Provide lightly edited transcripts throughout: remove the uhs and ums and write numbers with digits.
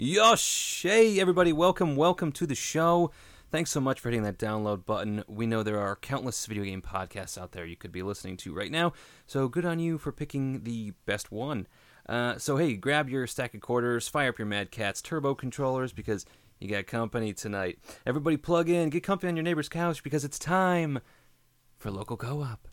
Yosh! Hey, everybody, welcome to the show. Thanks so much for hitting that download button. We know there are countless video game podcasts out there you could be listening to right now, so good on you for picking the best one. So hey, grab your stack of quarters, fire up your Mad Catz turbo controllers, because you got company tonight. Everybody plug in, get comfy on your neighbor's couch, because it's time for Local Co-op.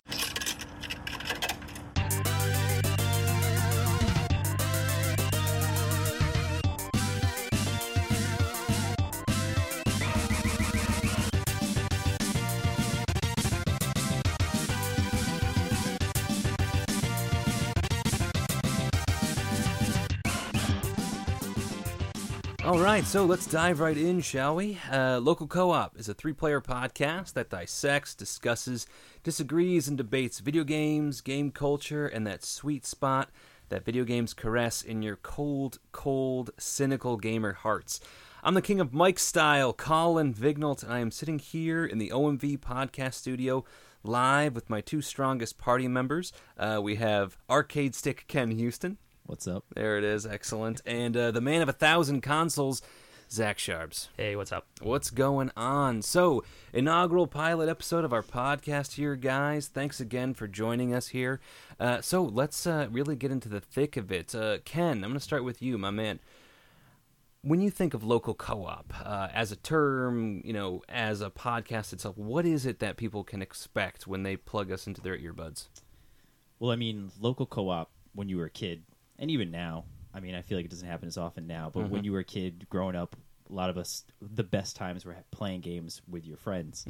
All right, so let's dive right in, shall we? Local Co-op is a three-player podcast that dissects, discusses, disagrees, and debates video games, game culture, and that sweet spot that video games caress in your cold, cynical gamer hearts. I'm the king of Mike style, Colin Vignault, and I am sitting here in the OMV podcast studio live with my two strongest party members. We have Arcade Stick Ken Houston. What's up? There it is. Excellent. And the man of 1,000 consoles, Zach Sharbs. Hey, what's up? What's going on? So, inaugural pilot episode of our podcast here, guys. Thanks again for joining us here. So, let's really get into the thick of it. Ken, I'm going to start with you, my man. When you think of local co-op, as a term, as a podcast itself, what is it that people can expect when they plug us into their earbuds? Well, I mean, local co-op, when you were a kid, and even now, I mean, I feel like it doesn't happen as often now, but when you were a kid growing up, a lot of us, the best times were playing games with your friends.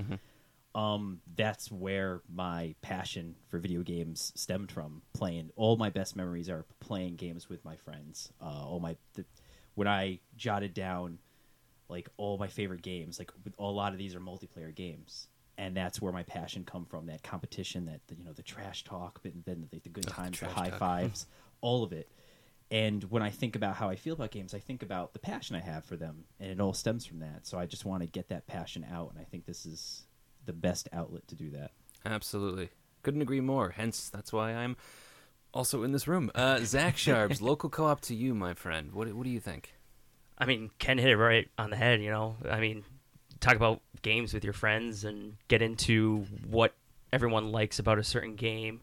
That's where my passion for video games stemmed from. All my best memories are playing games with my friends. When I jotted down like all my favorite games, like a lot of these are multiplayer games. And that's where my passion come from, that competition, that the trash talk, but then the good times, the high fives, all of it. And when I think about how I feel about games, I think about the passion I have for them, and it all stems from that. So I just want to get that passion out, and I think this is the best outlet to do that. Absolutely. Couldn't agree more. Hence, that's why I'm also in this room. Zach Sharbs, local co-op to you, my friend. What do you think? I mean, Ken hit it right on the head, I mean, talk about games with your friends and get into what everyone likes about a certain game,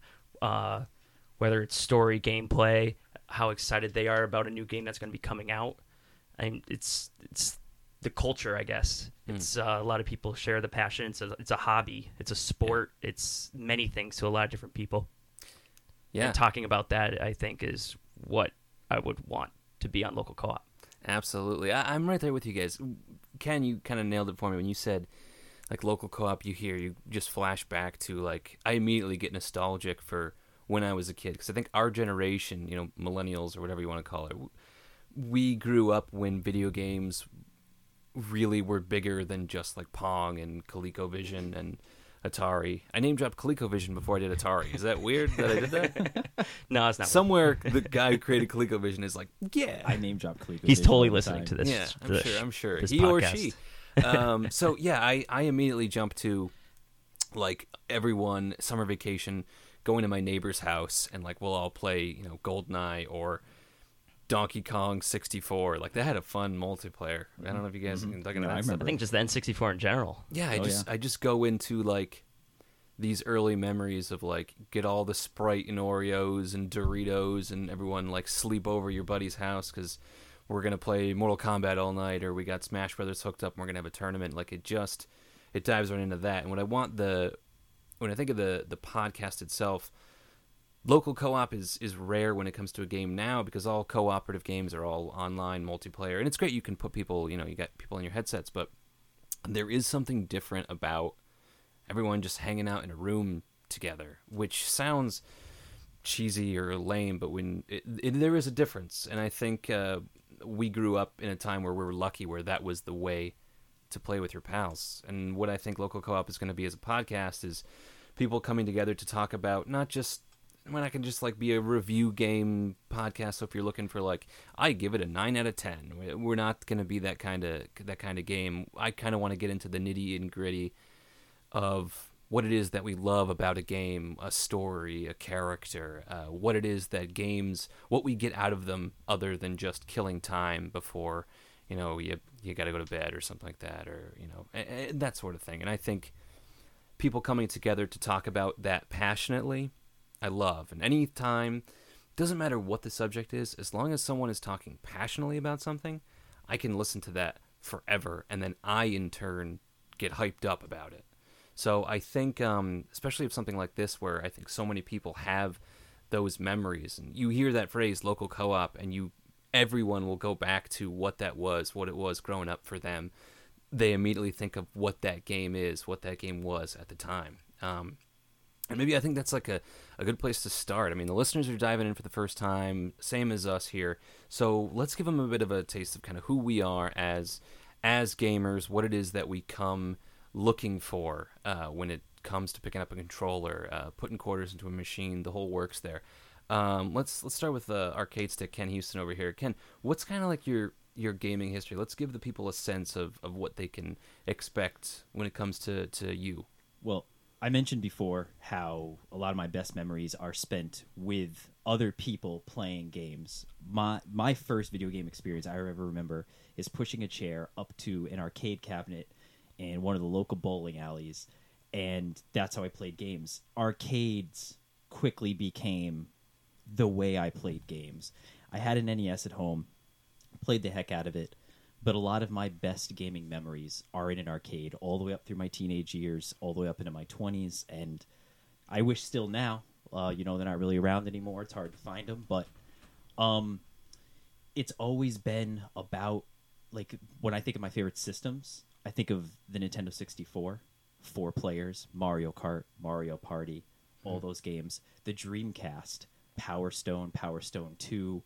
whether it's story, gameplay, how excited they are about a new game that's going to be coming out. And it's the culture, I guess. It's a lot of people share the passion. It's a hobby. It's a sport. Yeah. It's many things to a lot of different people. Yeah. And talking about that, I think, is what I would want to be on local co-op. Absolutely. I'm right there with you guys. Ken, you kind of nailed it for me when you said, like, local co-op, you just flash back to, like, I immediately get nostalgic for when I was a kid. Because I think our generation, millennials or whatever you want to call it, we grew up when video games really were bigger than just, like, Pong and ColecoVision and Atari. I name-dropped ColecoVision before I did Atari. Is that weird that I did that? No, it's not. Somewhere the guy who created ColecoVision is like, yeah. I name-dropped ColecoVision. He's totally listening to this. Yeah, I'm sure. This he podcast. or she. So, yeah, I immediately jumped to, like, everyone, summer vacation, going to my neighbor's house, and, like, we'll all play, GoldenEye or Donkey Kong 64. Like, that had a fun multiplayer. I don't know if you guys can talk about that. I think just the N64 in general. Yeah, I just go into, like, these early memories of, like, get all the Sprite and Oreos and Doritos and everyone, like, sleep over your buddy's house because we're going to play Mortal Kombat all night, or we got Smash Brothers hooked up and we're going to have a tournament. Like, it dives right into that. And when I think of the podcast itself, local co-op is rare when it comes to a game now, because all cooperative games are all online multiplayer. And it's great you can put people, you got people in your headsets, but there is something different about everyone just hanging out in a room together, which sounds cheesy or lame, but there is a difference. And I think we grew up in a time where we were lucky where that was the way to play with your pals. And what I think local co-op is going to be as a podcast is people coming together to talk about not just, when I can just like be a review game podcast. So if you're looking for, like, I give it a 9 out of 10, we're not going to be that kind of game. I kind of want to get into the nitty and gritty of what it is that we love about a game, a story, a character, what it is that games, what we get out of them other than just killing time before you got to go to bed or something like that, or and that sort of thing. And I think people coming together to talk about that passionately, I love. And any time, doesn't matter what the subject is, as long as someone is talking passionately about something, I can listen to that forever, and then I in turn get hyped up about it. So I think, especially if something like this, where I think so many people have those memories, and you hear that phrase local co-op, and everyone will go back to what it was growing up for them. They immediately think of what that game is, what that game was at the time. And maybe I think that's like a good place to start. I mean, the listeners are diving in for the first time, same as us here. So let's give them a bit of a taste of kind of who we are as gamers, what it is that we come looking for when it comes to picking up a controller, putting quarters into a machine, the whole works there. Let's start with Arcade Stick, Ken Houston over here. Ken, what's kind of like your gaming history? Let's give the people a sense of what they can expect when it comes to you. Well, I mentioned before how a lot of my best memories are spent with other people playing games. My first video game experience I ever remember is pushing a chair up to an arcade cabinet in one of the local bowling alleys, and that's how I played games. Arcades quickly became the way I played games. I had an NES at home, played the heck out of it, but a lot of my best gaming memories are in an arcade, all the way up through my teenage years, all the way up into my 20s, and I wish still now, they're not really around anymore, it's hard to find them, but it's always been about, like, when I think of my favorite systems, I think of the Nintendo 64, 4 players, Mario Kart, Mario Party, all those games, the Dreamcast, Power Stone, Power Stone 2,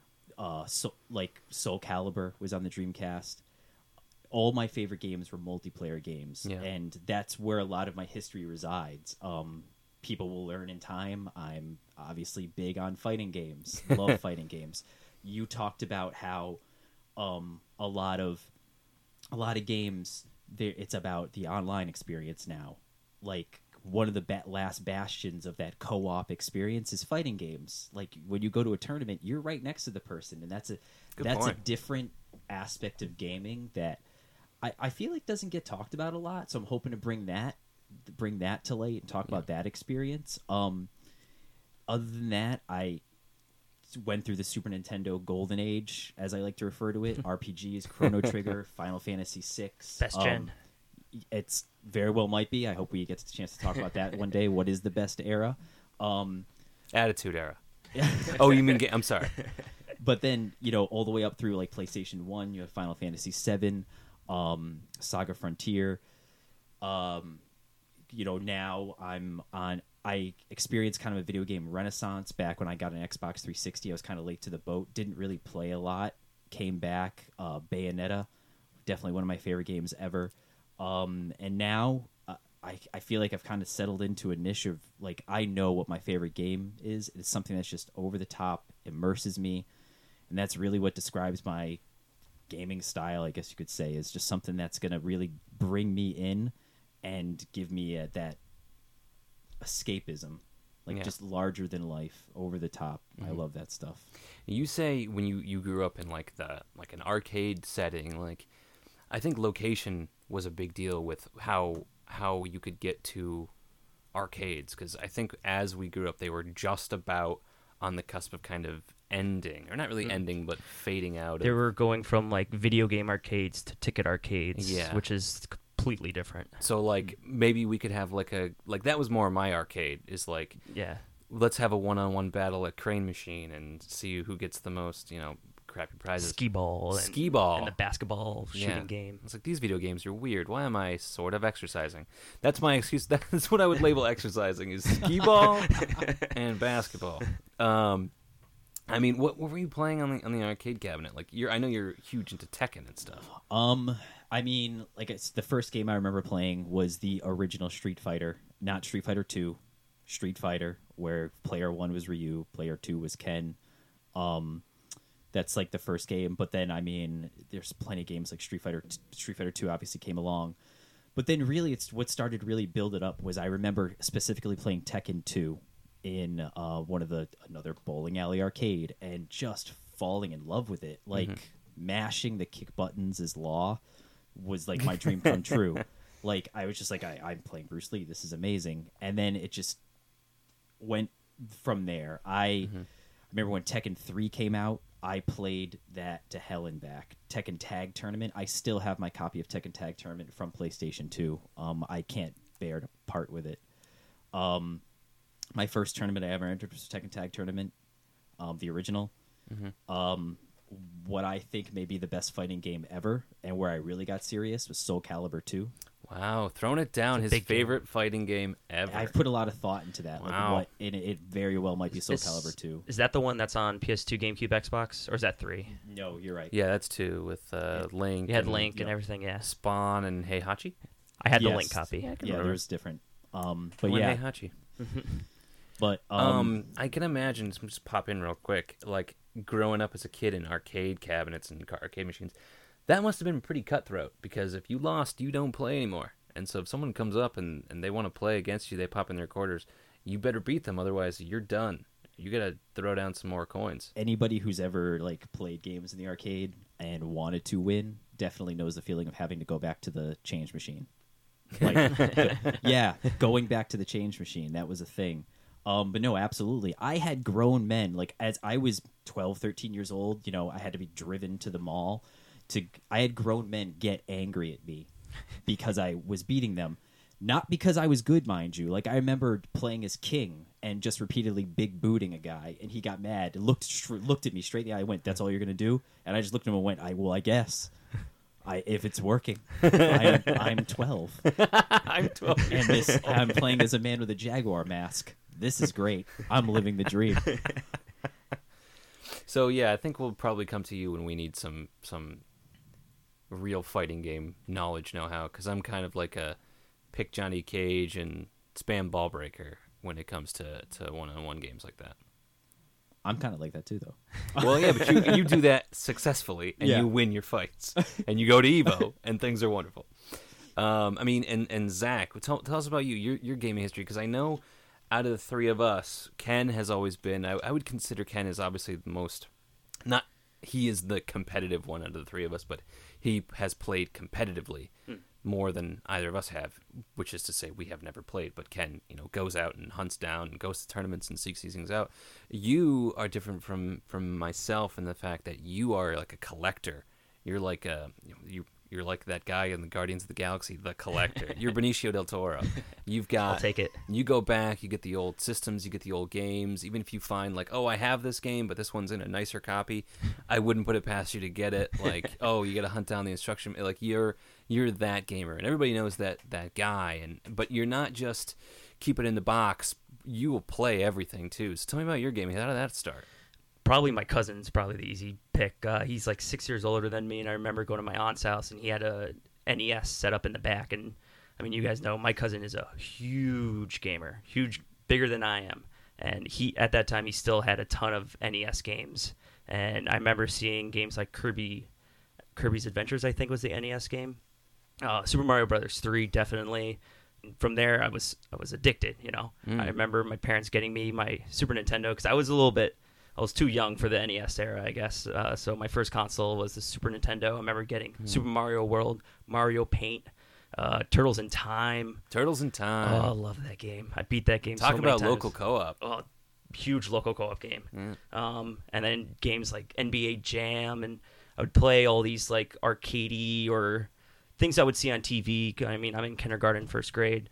Soul Calibur was on the Dreamcast. All my favorite games were multiplayer games, and that's where a lot of my history resides. People will learn in time. I'm obviously big on fighting games. Love fighting games. You talked about how a lot of games it's about the online experience now. Like, one of the last bastions of that co-op experience is fighting games. Like, when you go to a tournament, you're right next to the person, and that's a different aspect of gaming that I feel like doesn't get talked about a lot. So I'm hoping to bring that to light and talk about that experience. Other than that, I went through the Super Nintendo Golden Age, as I like to refer to it. RPGs, Chrono Trigger, Final Fantasy VI. Best gen. It's very well might be. I hope we get the chance to talk about that one day. What is the best era? Attitude Era. Oh, you mean I'm sorry. But then, all the way up through like PlayStation 1, you have Final Fantasy VII, Saga Frontier. Now I experienced kind of a video game renaissance back when I got an Xbox 360. I was kind of late to the boat. Didn't really play a lot. Came back. Bayonetta, definitely one of my favorite games ever. And now I feel like I've kind of settled into a niche of, like, I know what my favorite game is. It's something that's just over the top, immerses me, and that's really what describes my gaming style, I guess you could say, is just something that's going to really bring me in and give me that escapism, like just larger than life, over the top. I love that stuff. You say when you grew up in like an arcade setting, like, I think location was a big deal with how you could get to arcades, because I think as we grew up, they were just about on the cusp of kind of ending, or not really ending, but fading out. They were going from like video game arcades to ticket arcades, which is completely different. So like maybe we could have like that was more my arcade, is like, let's have a one-on-one battle at Crane Machine and see who gets the most, crappy prizes. Skee-ball. And the basketball shooting game. It's like, these video games are weird. Why am I sort of exercising? That's my excuse. That's what I would label exercising, is skee-ball and basketball. I mean, what were you playing on the arcade cabinet? Like, I know you're huge into Tekken and stuff. I mean, like, the first game I remember playing was the original Street Fighter, not Street Fighter 2, Street Fighter, where player 1 was Ryu, player 2 was Ken. That's like the first game, but then, I mean, there's plenty of games like Street Fighter 2 obviously came along. But then really, it's what started to really build it up was, I remember specifically playing Tekken 2 in another bowling alley arcade, and just falling in love with it. Like, mashing the kick buttons is law was like my dream come true. Like I was just like, I'm playing Bruce Lee. This is amazing. And then it just went from there. I remember when Tekken 3 came out, I played that to hell and back. Tekken Tag Tournament. I still have my copy of Tekken Tag Tournament from PlayStation 2. I can't bear to part with it. My first tournament I ever entered was Tekken Tag Tournament, the original. What I think may be the best fighting game ever, and where I really got serious, was Soul Calibur 2. Wow, throwing it down, his favorite fighting game ever. I've put a lot of thought into that. Wow. Like it very well might be Soul Calibur 2. Is that the one that's on PS2, GameCube, Xbox, or is that 3? No, you're right. Yeah, that's 2 with Link. You had Link and everything, yeah. Spawn and Heihachi. I had the Yes. Link copy. Yeah, there's different. But When yeah, Heihachi. but I can imagine, just pop in real quick, like growing up as a kid in arcade cabinets and arcade machines, that must have been pretty cutthroat, because if you lost, you don't play anymore. And so if someone comes up and they want to play against you, they pop in their quarters, you better beat them, otherwise you're done. You gotta throw down some more coins. anybody who's ever like played games in the arcade and wanted to win definitely knows the feeling of having to go back to the change machine. Like, yeah, going back to the change machine, that was a thing. But no, absolutely. I had grown men, like as I was 12, 13 years old, I had to be driven to the mall. I had grown men get angry at me because I was beating them. Not because I was good, mind you. Like, I remember playing as King and just repeatedly big booting a guy, and he got mad, looked at me straight in the eye and went, "That's all you're going to do?" And I just looked at him and went, I guess. If it's working. I'm 12. I'm 12. And I'm playing as a man with a Jaguar mask. This is great. I'm living the dream. So yeah, I think we'll probably come to you when we need some real fighting game knowledge, know-how, because I'm kind of like a pick Johnny Cage and spam ball breaker when it comes to one-on-one games like that. I'm kind of like that too, though. Well, yeah, but you do that successfully, and Yeah. you win your fights, and you go to Evo, and things are wonderful. I mean, and Zach, tell us about your gaming history, because I know out of the three of us, Ken has always been. I would consider Ken as obviously the most. Not he is the competitive one out of the three of us, but he has played competitively more than either of us have. Which is to say, we have never played. But Ken, goes out and hunts down and goes to tournaments and seeks these things out. You are different from myself in the fact that you are like a collector. You're like you're like that guy in the Guardians of the Galaxy, the collector. You're Benicio del Toro. You've got. I'll take it. You go back, you get the old systems, you get the old games. Even if you find like, oh, I have this game, but this one's in a nicer copy, I wouldn't put it past you to get it. Like, oh, you got to hunt down the instruction. Like you're that gamer, and everybody knows that guy. But you're not just keep it in the box. You will play everything too. So tell me about your gaming. How did that start? Probably my cousin's probably the easy pick. He's like 6 years older than me, and I remember going to my aunt's house, and he had a NES set up in the back. And I mean, you guys know my cousin is a huge gamer, bigger than I am. And at that time, he still had a ton of NES games. And I remember seeing games like Kirby's Adventures, I think was the NES game. Super Mario Brothers 3, definitely. From there, I was addicted. I remember my parents getting me my Super Nintendo because I was too young for the NES era, I guess. So my first console was the Super Nintendo. I remember getting Super Mario World, Mario Paint, Turtles in Time. Turtles in Time. Oh, I love that game. I beat that game so many Talk about times. local co-op. Oh, huge local co-op game. And then games like NBA Jam, and I would play all these like arcadey or things I would see on TV. I mean, I'm in kindergarten, first grade.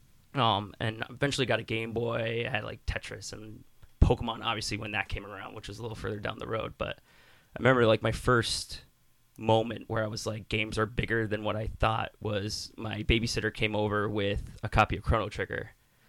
And eventually got a Game Boy. I had like Tetris and Pokemon, obviously, when that came around, which was a little further down the road. But I remember like my first moment where I was like, games are bigger than what I thought, was my babysitter came over with a copy of Chrono Trigger,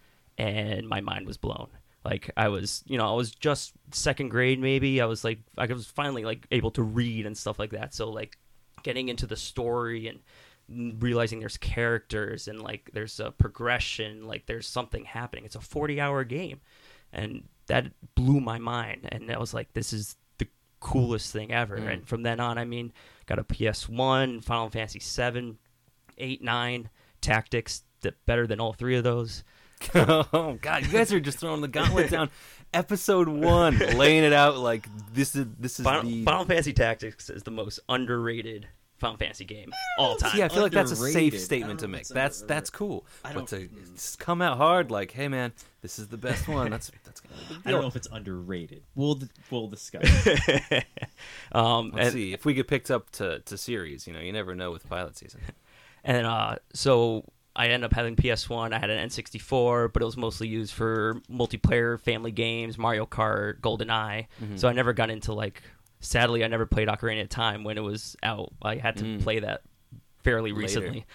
and my mind was blown. Like I was just second grade, maybe. I was finally like able to read and stuff like that. So like getting into the story and realizing there's characters and like there's a progression, like there's something happening. It's a 40-hour game. And that blew my mind, and I was like, this is the coolest thing ever. And from then on, I mean, got a PS1, Final Fantasy 7, 8, 9, Tactics, better than all three of those. Oh God, you guys are just throwing the gauntlet down. Episode 1, laying it out like this is Final Fantasy Tactics is the most underrated Final Fantasy game all time. Yeah, I feel like that's a safe Underrated. statement to I don't know make. if it's That's cool. I But don't- to just come out hard, like, hey man, this is the best one. That's gonna be a big I don't know deal. if it's underrated. We'll discuss. Let's and, see if we get picked up to series. You never know with pilot season. and so I ended up having PS1. I had an N64, but it was mostly used for multiplayer family games, Mario Kart, GoldenEye. So I never got into like. Sadly, I never played Ocarina of Time when it was out. I had to play that fairly Later. recently.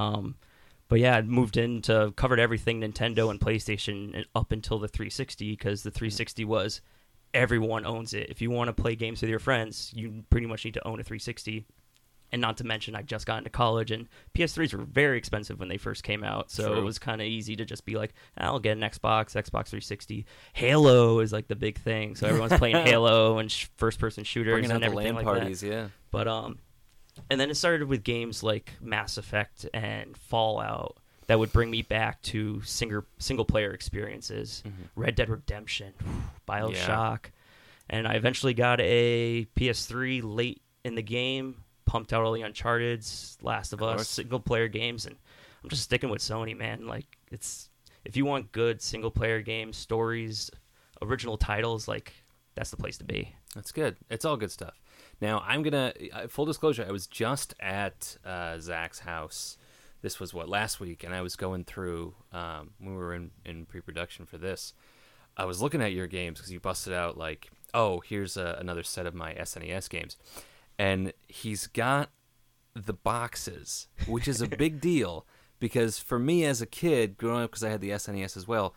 But yeah, I moved into covered everything Nintendo and PlayStation up until the 360 because the 360 was everyone owns it. If you want to play games with your friends, you pretty much need to own a 360. And not to mention, I just got into college, and PS3s were very expensive when they first came out, so True. it was kind of easy to just be like, I'll get an Xbox 360. Halo is like the big thing, so everyone's playing Halo and first-person shooters Bringing out and the everything LAN like parties, that. yeah. But and then it started with games like Mass Effect and Fallout that would bring me back to single-player experiences. Red Dead Redemption, BioShock, and I eventually got a PS3 late in the game. Pumped out all the Uncharted's, Last of Us, course. single player games, and I'm just sticking with Sony, man. Like it's if you want good single player games, stories, original titles, like that's the place to be. That's good. It's all good stuff. Now, I'm going to, full disclosure, I was just at Zach's house. This was, last week, and I was going through, when we were in pre-production for this, I was looking at your games because you busted out, like, oh, here's another set of my SNES games. And he's got the boxes, which is a big deal because for me as a kid, growing up because I had the SNES as well,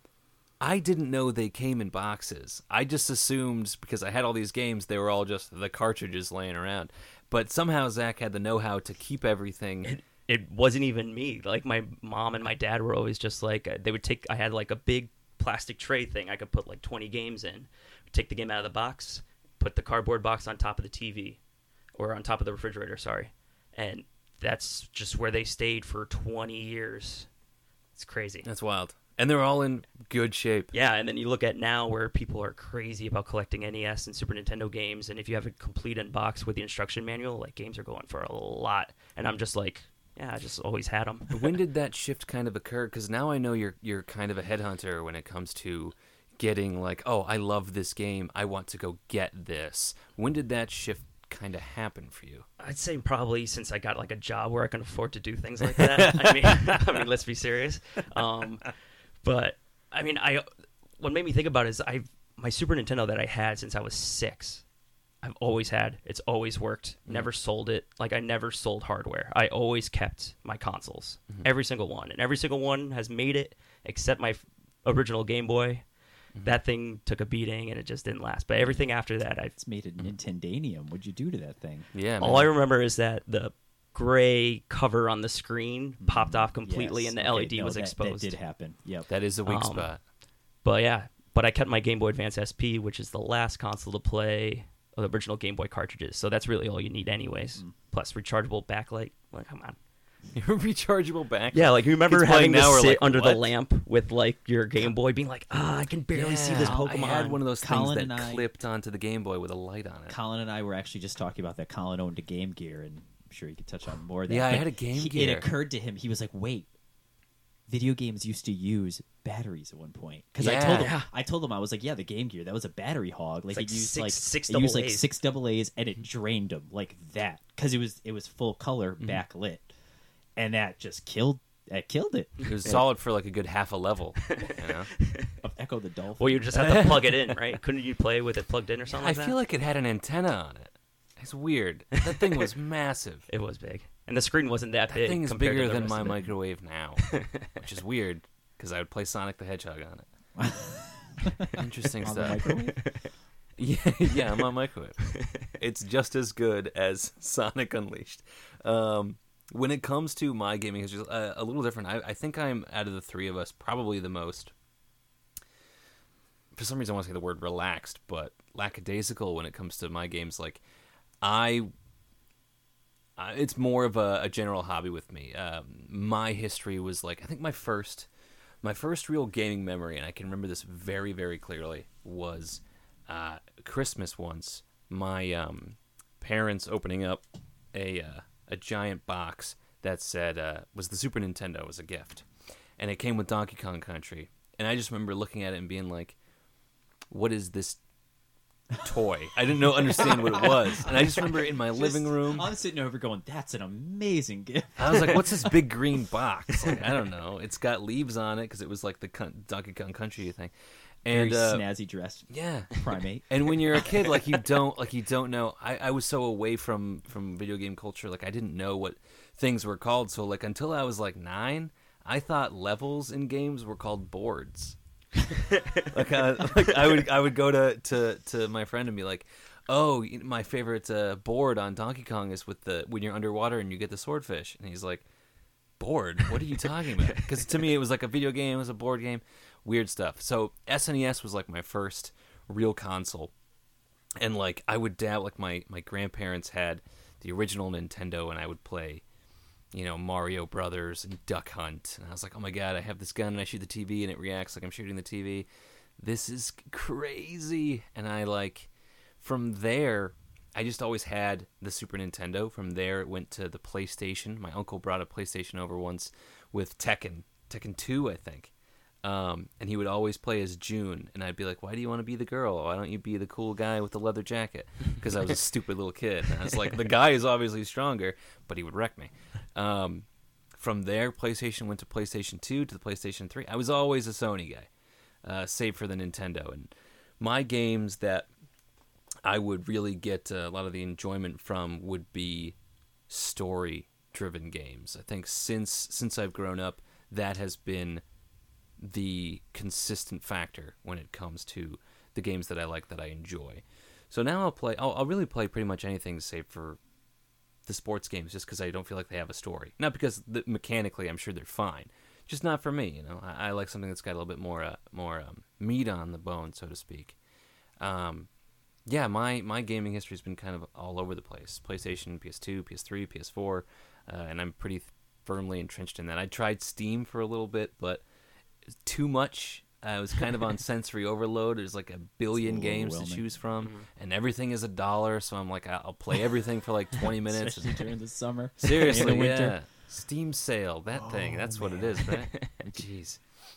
I didn't know they came in boxes. I just assumed because I had all these games, they were all just the cartridges laying around. But somehow Zach had the know-how to keep everything. It wasn't even me. Like my mom and my dad were always just like they would take. I had like a big plastic tray thing I could put like 20 games in. Take the game out of the box, put the cardboard box on top of the TV, or on top of the refrigerator. Sorry, and that's just where they stayed for 20 years. It's crazy. That's wild. And they're all in good shape. Yeah, and then you look at now where people are crazy about collecting NES and Super Nintendo games, and if you have a complete unbox with the instruction manual, like games are going for a lot. And I'm just like, yeah, I just always had them. When did that shift kind of occur? Because now I know you're kind of a headhunter when it comes to getting like, oh, I love this game, I want to go get this. When did that shift kind of happen for you? I'd say probably since I got like a job where I can afford to do things like that. I mean, let's be serious. But I mean, what made me think about it is my Super Nintendo that I had since I was 6. I've always had. It's always worked. Never sold it. Like I never sold hardware. I always kept my consoles, every single one, and every single one has made it except my original Game Boy. That thing took a beating and it just didn't last. But everything after that, It's made a Nintendanium. What'd you do to that thing? Yeah, all I remember is that the gray cover on the screen popped off completely Yes. and the Okay, LED no, was that exposed. did happen. Yep. that is a weak spot. But yeah, I kept my Game Boy Advance SP, which is the last console to play the original Game Boy cartridges. So that's really all you need anyways. Plus rechargeable backlight. Like, come on. Your rechargeable back. Yeah, like you remember Kids having playing now to are sit like, under the "What?" lamp with like your Game Boy being like, I can barely see this Yeah, Pokemon. I had one of those Colin things and that I- clipped onto the Game Boy with a light on it. Colin and I were actually just talking about that. Colin owned a Game Gear, and I'm sure he could touch on more of that. Yeah, I But had a Game It Gear. occurred to him, he was like, wait, video games used to use batteries at one point. Because Yeah. I told him, I was like, yeah, the Game Gear, that was a battery hog. Like, like it used six it used like AAs. 6 AAs, and it drained them like that. Because it was full color, Mm-hmm. backlit. And that just killed it. It was solid for like a good half a level. You know? Of Echo the Dolphin. Well, you just have to plug it in, right? Couldn't you play with it plugged in or something I like that? feel like it had an antenna on it. It's weird. That thing was massive. It was big. And the screen wasn't that That big. thing is compared to bigger the than rest my of it. microwave now, which is weird because I would play Sonic the Hedgehog on it. Interesting On the stuff. microwave? Yeah, I'm on microwave. It's just as good as Sonic Unleashed. When it comes to my gaming history, a little different. I think I'm, out of the three of us, probably the most, for some reason I want to say the word relaxed, but lackadaisical when it comes to my games. Like, it's more of a general hobby with me. My history was like, I think my first My first real gaming memory, and I can remember this very, very clearly, was Christmas once. My parents opening up a giant box that said was the Super Nintendo as a gift, and it came with Donkey Kong Country. And I just remember looking at it and being like, "What is this toy?" I didn't understand what it was, and I just remember in my living room. I'm sitting over going, "That's an amazing gift." I was like, "What's this big green box?" Like, I don't know. It's got leaves on it because it was like the Donkey Kong Country thing. And Very snazzy dressed yeah, primate. and when you're a kid, you don't know. I was so away from video game culture, I didn't know what things were called. So until I was 9, I thought levels in games were called boards. I would go to my friend and be like, "Oh, my favorite board on Donkey Kong is with when you're underwater and you get the swordfish," and he's like, "Board? What are you talking about?" Because to me it was like a video game, it was a board game. Weird stuff. So SNES was my first real console, and I would dab. My grandparents had the original Nintendo, and I would play, Mario Brothers and Duck Hunt, and I was like, "Oh my god, I have this gun and I shoot the TV and it reacts like I'm shooting the TV. This is crazy." And from there, I just always had the Super Nintendo. From there, it went to the PlayStation. My uncle brought a PlayStation over once with Tekken 2, I think. And he would always play as June, and I'd be like, "Why do you want to be the girl? Why don't you be the cool guy with the leather jacket?" Because I was a stupid little kid. And I was like, the guy is obviously stronger, but he would wreck me. From there, PlayStation went to PlayStation 2 to the PlayStation 3. I was always a Sony guy, save for the Nintendo. And my games that I would really get a lot of the enjoyment from would be story-driven games. I think since I've grown up, that has been the consistent factor when it comes to the games that I like, that I enjoy. So now I'll really play pretty much anything save for the sports games, just because I don't feel like they have a story. Not because mechanically I'm sure they're fine, just not for me. I like something that's got a little bit more meat on the bone, so to speak. Yeah, my gaming history has been kind of all over the place. PlayStation, PS2, PS3, PS4, and I'm pretty firmly entrenched in that. I tried Steam for a little bit, but too much. I was kind of on sensory overload. There's a billion games to choose from, and everything is $1. So I'm like, I'll play everything for 20 minutes. Especially during the summer. Seriously, in the winter. yeah. Steam sale, that thing. That's what it is, right? Jeez.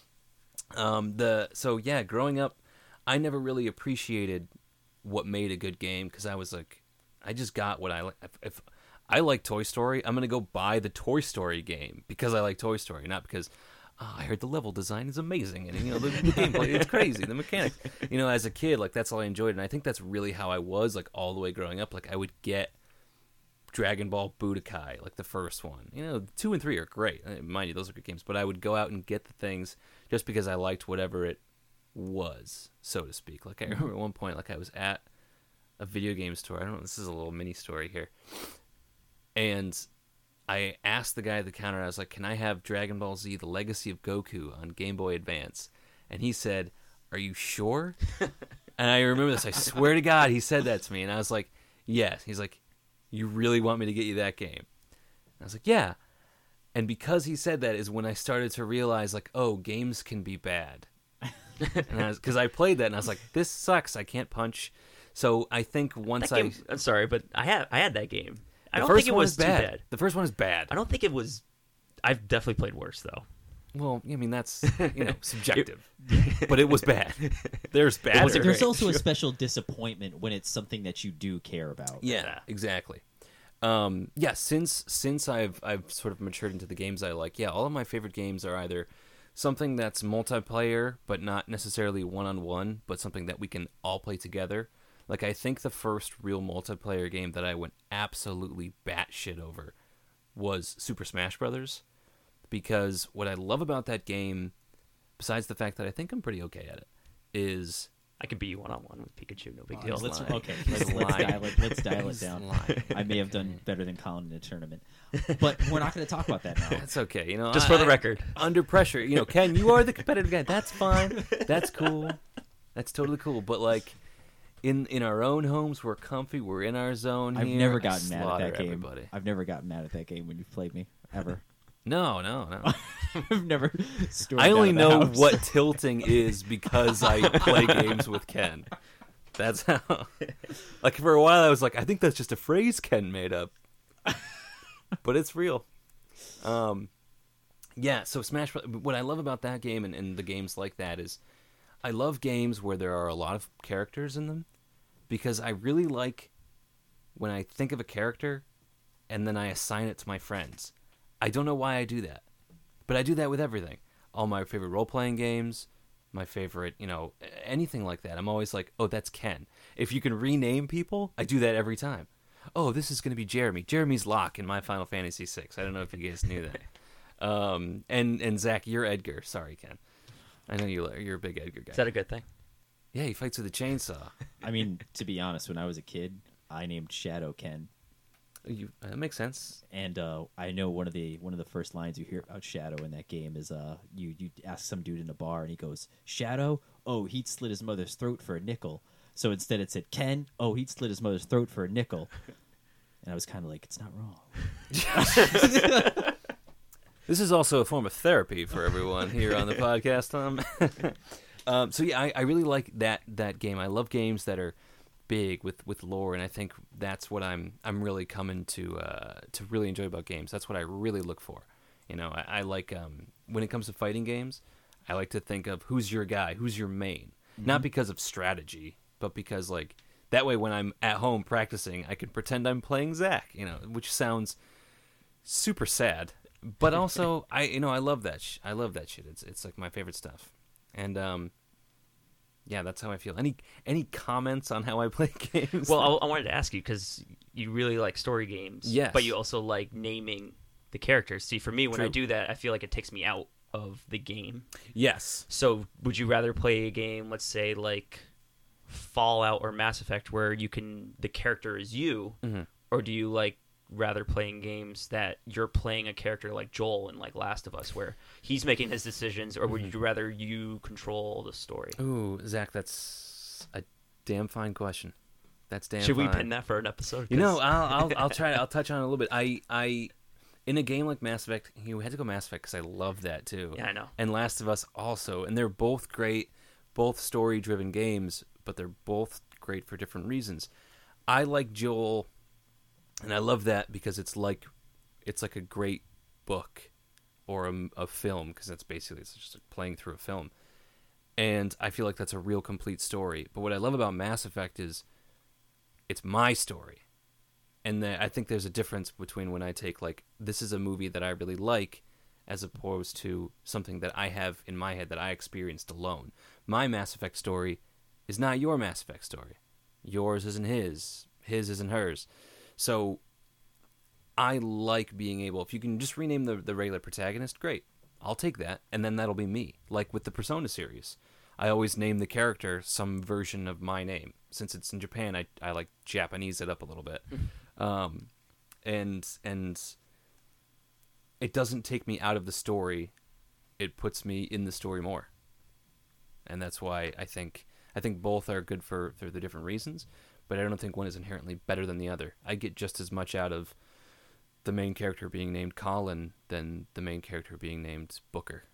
Growing up, I never really appreciated what made a good game, because I was I just got what I like. If I like Toy Story, I'm gonna go buy the Toy Story game because I like Toy Story, not because I heard the level design is amazing, and the gameplay, it's crazy, the mechanics. As a kid, that's all I enjoyed, and I think that's really how I was, all the way growing up. I would get Dragon Ball Budokai, the first one. 2 and 3 are great, mind you, those are good games. But I would go out and get the things just because I liked whatever it was, so to speak. I remember at one point, I was at a video game store. I don't know. This is a little mini story here, and I asked the guy at the counter, I was like, "Can I have Dragon Ball Z, The Legacy of Goku on Game Boy Advance?" And he said, "Are you sure?" And I remember this. I swear to God, he said that to me. And I was like, "Yes." He's like, "You really want me to get you that game?" And I was like, "Yeah." And because he said that is when I started to realize, oh, games can be bad. And because I played that, and I was like, "This sucks. I can't punch." So I think once I'm sorry, but I had that game. I The don't first think it one was is too bad. bad. The first one is bad. I don't think it was. I've definitely played worse though. Well, that's subjective, but it was bad. There's bad. There's also a special disappointment when it's something that you do care about. Yeah, exactly. Since I've sort of matured into the games I like, all of my favorite games are either something that's multiplayer, but not necessarily one-on-one, but something that we can all play together. I think the first real multiplayer game that I went absolutely batshit over was Super Smash Brothers, because what I love about that game, besides the fact that I think I'm pretty okay at it, is I could beat you one-on-one with Pikachu, no big deal. Let's He's dial it down. I may have done better than Colin in a tournament, but we're not going to talk about that now. That's okay. Just for the record. Under pressure, Ken, you are the competitive guy. That's fine. That's cool. That's totally cool. But in our own homes, we're comfy. We're in our zone. I've here. never gotten mad at that game. Everybody. I've never gotten mad at that game when you've played me ever. No. I've never. stormed I only out of the know house. what tilting is because I play games with Ken. That's how. Like for a while, I was like, I think that's just a phrase Ken made up, but it's real. Yeah. So Smash. What I love about that game and the games like that is, I love games where there are a lot of characters in them, because I really like when I think of a character, and then I assign it to my friends. I don't know why I do that, but I do that with everything. All my favorite role-playing games, my favorite, anything like that. I'm always like, oh, that's Ken. If you can rename people, I do that every time. Oh, this is going to be Jeremy. Jeremy's Locke in my Final Fantasy VI. I don't know if you guys knew that. And Zach, you're Edgar. Sorry, Ken. I know you're a big Edgar guy. Is that a good thing? Yeah, he fights with a chainsaw. I mean, to be honest, when I was a kid, I named Shadow Ken. That makes sense. And I know one of the first lines you hear about Shadow in that game is you ask some dude in a bar and he goes, "Shadow? Oh, he'd slit his mother's throat for a nickel." So instead it said, "Ken? Oh, he'd slit his mother's throat for a nickel." And I was kind of like, it's not wrong. This is also a form of therapy for everyone here on the podcast, Tom. So yeah, I really like that game. I love games that are big with lore, and I think that's what I'm really coming to really enjoy about games. That's what I really look for. I like when it comes to fighting games, I like to think of who's your guy, who's your main, not because of strategy, but because like that way when I'm at home practicing, I can pretend I'm playing Zach, which sounds super sad, but also I love that. I love that shit. It's like my favorite stuff, and yeah, that's how I feel. Any comments on how I play games? Well, I wanted to ask you because you really like story games, yes, but you also like naming the characters. See, for me, when I do that, I feel like it takes me out of the game. Yes. So, would you rather play a game, let's say, like Fallout or Mass Effect, where the character is you, mm-hmm. or do you like rather playing games that you're playing a character like Joel in like Last of Us, where he's making his decisions, or would you rather you control the story? Ooh, Zach, that's a damn fine question. That's damn. Should fine. we pin that for an episode? I'll try. I'll touch on it a little bit. I in a game like Mass Effect, we had to go Mass Effect because I love that too. Yeah, I know. And Last of Us also, and they're both great, both story-driven games, but they're both great for different reasons. I like Joel. And I love that because it's like a great book or a film, because it's just like playing through a film. And I feel like that's a real complete story. But what I love about Mass Effect is it's my story. And I think there's a difference between when I take like, this is a movie that I really like, as opposed to something that I have in my head that I experienced alone. My Mass Effect story is not your Mass Effect story. Yours isn't his isn't hers. So I like being able, if you can just rename the regular protagonist, great. I'll take that, and then that'll be me. Like with the Persona series, I always name the character some version of my name. Since it's in Japan, I like Japanese it up a little bit. And it doesn't take me out of the story. It puts me in the story more. And that's why I think both are good for the different reasons. But I don't think one is inherently better than the other. I get just as much out of the main character being named Colin than the main character being named Booker.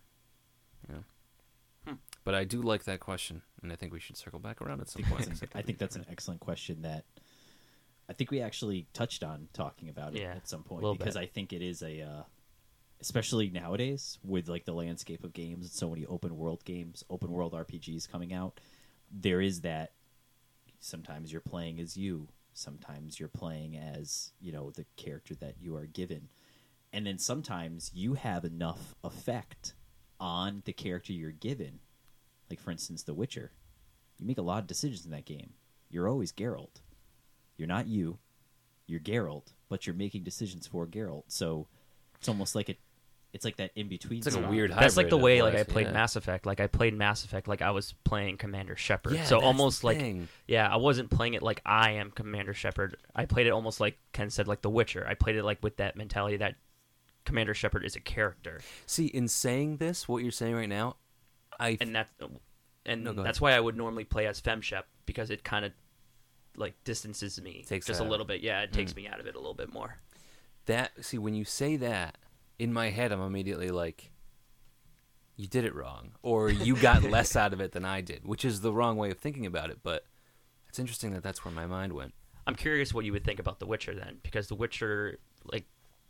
But I do like that question, and I think we should circle back around at some point. I think that's an excellent question that I think we actually touched on talking about it at some point, because I think it is especially nowadays with like the landscape of games and so many open world RPGs coming out, there is that. Sometimes you're playing as you. Sometimes you're playing as, the character that you are given. And then sometimes you have enough effect on the character you're given. Like, for instance, The Witcher. You make a lot of decisions in that game. You're always Geralt. You're not you. You're Geralt, but you're making decisions for Geralt. So it's almost like it's like that in between. It's like a weird. That's like the way like I played yeah. Mass Effect. Like I played Mass Effect like I was playing Commander Shepard. Yeah, so that's almost the like thing. I wasn't playing it like I am Commander Shepard. I played it almost like Ken said, like The Witcher. I played it like with that mentality that Commander Shepard is a character. See, in saying this, what you're saying right now, that's why I would normally play as FemShep, because it kind of like distances me Takes just that a little bit. Yeah, it takes me out of it a little bit more. When you say that, in my head, I'm immediately like, you did it wrong, or you got less out of it than I did, which is the wrong way of thinking about it. But it's interesting that that's where my mind went. I'm curious what you would think about The Witcher then, because The Witcher, like,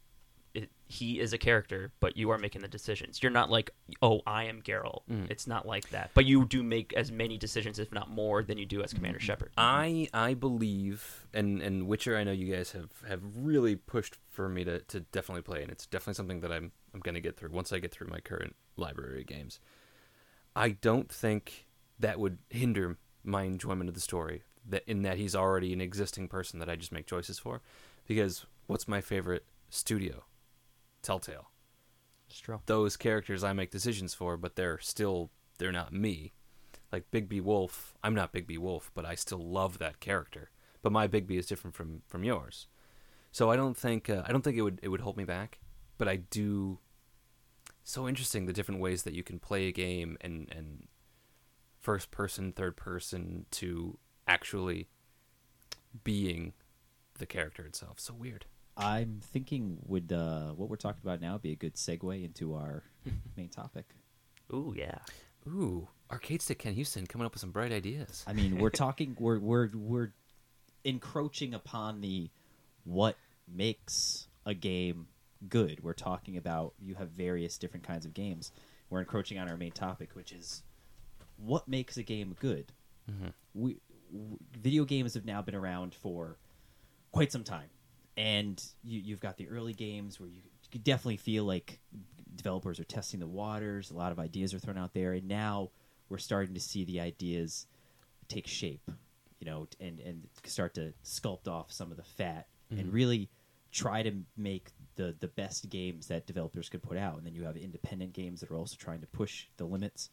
he is a character, but you are making the decisions. You're not like, oh, I am Geralt. It's not like that. But you do make as many decisions, if not more, than you do as Commander Shepard. I believe, and Witcher, I know you guys have really pushed for me to definitely play, and it's definitely something that I'm going to get through once I get through my current library of games. I don't think that would hinder my enjoyment of the story, that in that he's already an existing person that I just make choices for. Because what's my favorite studio? Telltale. It's true. Those characters I make decisions for, but they're not me. Like Bigby Wolf, I'm not Bigby Wolf, but I still love that character. But my Bigby is different from yours. So I don't think it would hold me back, but I do. So interesting the different ways that you can play a game and first person, third person to actually being the character itself. So weird. I'm thinking, would what we're talking about now be a good segue into our main topic? Ooh, yeah. Ooh, Arcade Stick Ken Houston coming up with some bright ideas. I mean, we're talking, we're encroaching upon the what makes a game good. We're talking about, you have various different kinds of games. We're encroaching on our main topic, which is what makes a game good. Mm-hmm. Video games have now been around for quite some time. And you've got the early games where you could definitely feel like developers are testing the waters. A lot of ideas are thrown out there. And now we're starting to see the ideas take shape, and start to sculpt off some of the fat and really try to make the best games that developers could put out. And then you have independent games that are also trying to push the limits.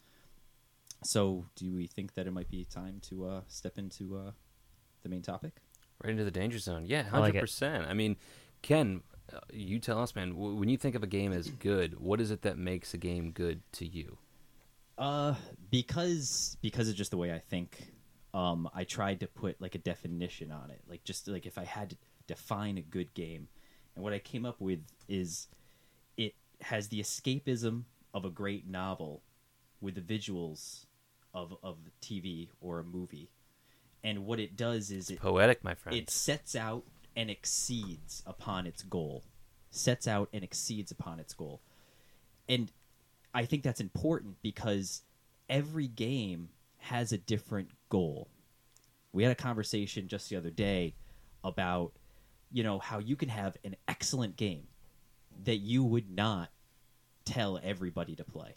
So do we think that it might be time to step into the main topic? Right into the danger zone. Yeah, 100%. I like it. I mean, Ken, you tell us, man, when you think of a game as good, what is it that makes a game good to you? Because it's just the way I think. I tried to put like a definition on it, like just like if I had to define a good game, and what I came up with is it has the escapism of a great novel with the visuals of TV or a movie. And what it does is it's poetic, my friend. It sets out and exceeds upon its goal. Sets out and exceeds upon its goal. And I think that's important because every game has a different goal. We had a conversation just the other day about, how you can have an excellent game that you would not tell everybody to play.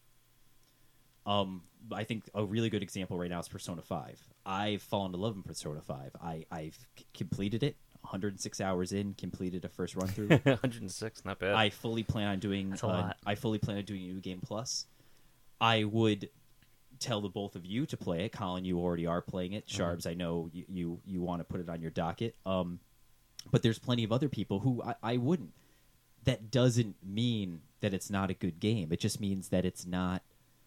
I think a really good example right now is Persona 5. I've fallen in love with Persona 5. I've completed it, 106 hours in, completed a first run through. 106, not bad. I fully plan on doing. That's a lot. I fully plan on doing New Game Plus. I would tell the both of you to play it. Colin, you already are playing it. Sharbs, I know you want to put it on your docket. But there's plenty of other people who I wouldn't. That doesn't mean that it's not a good game. It just means that it's not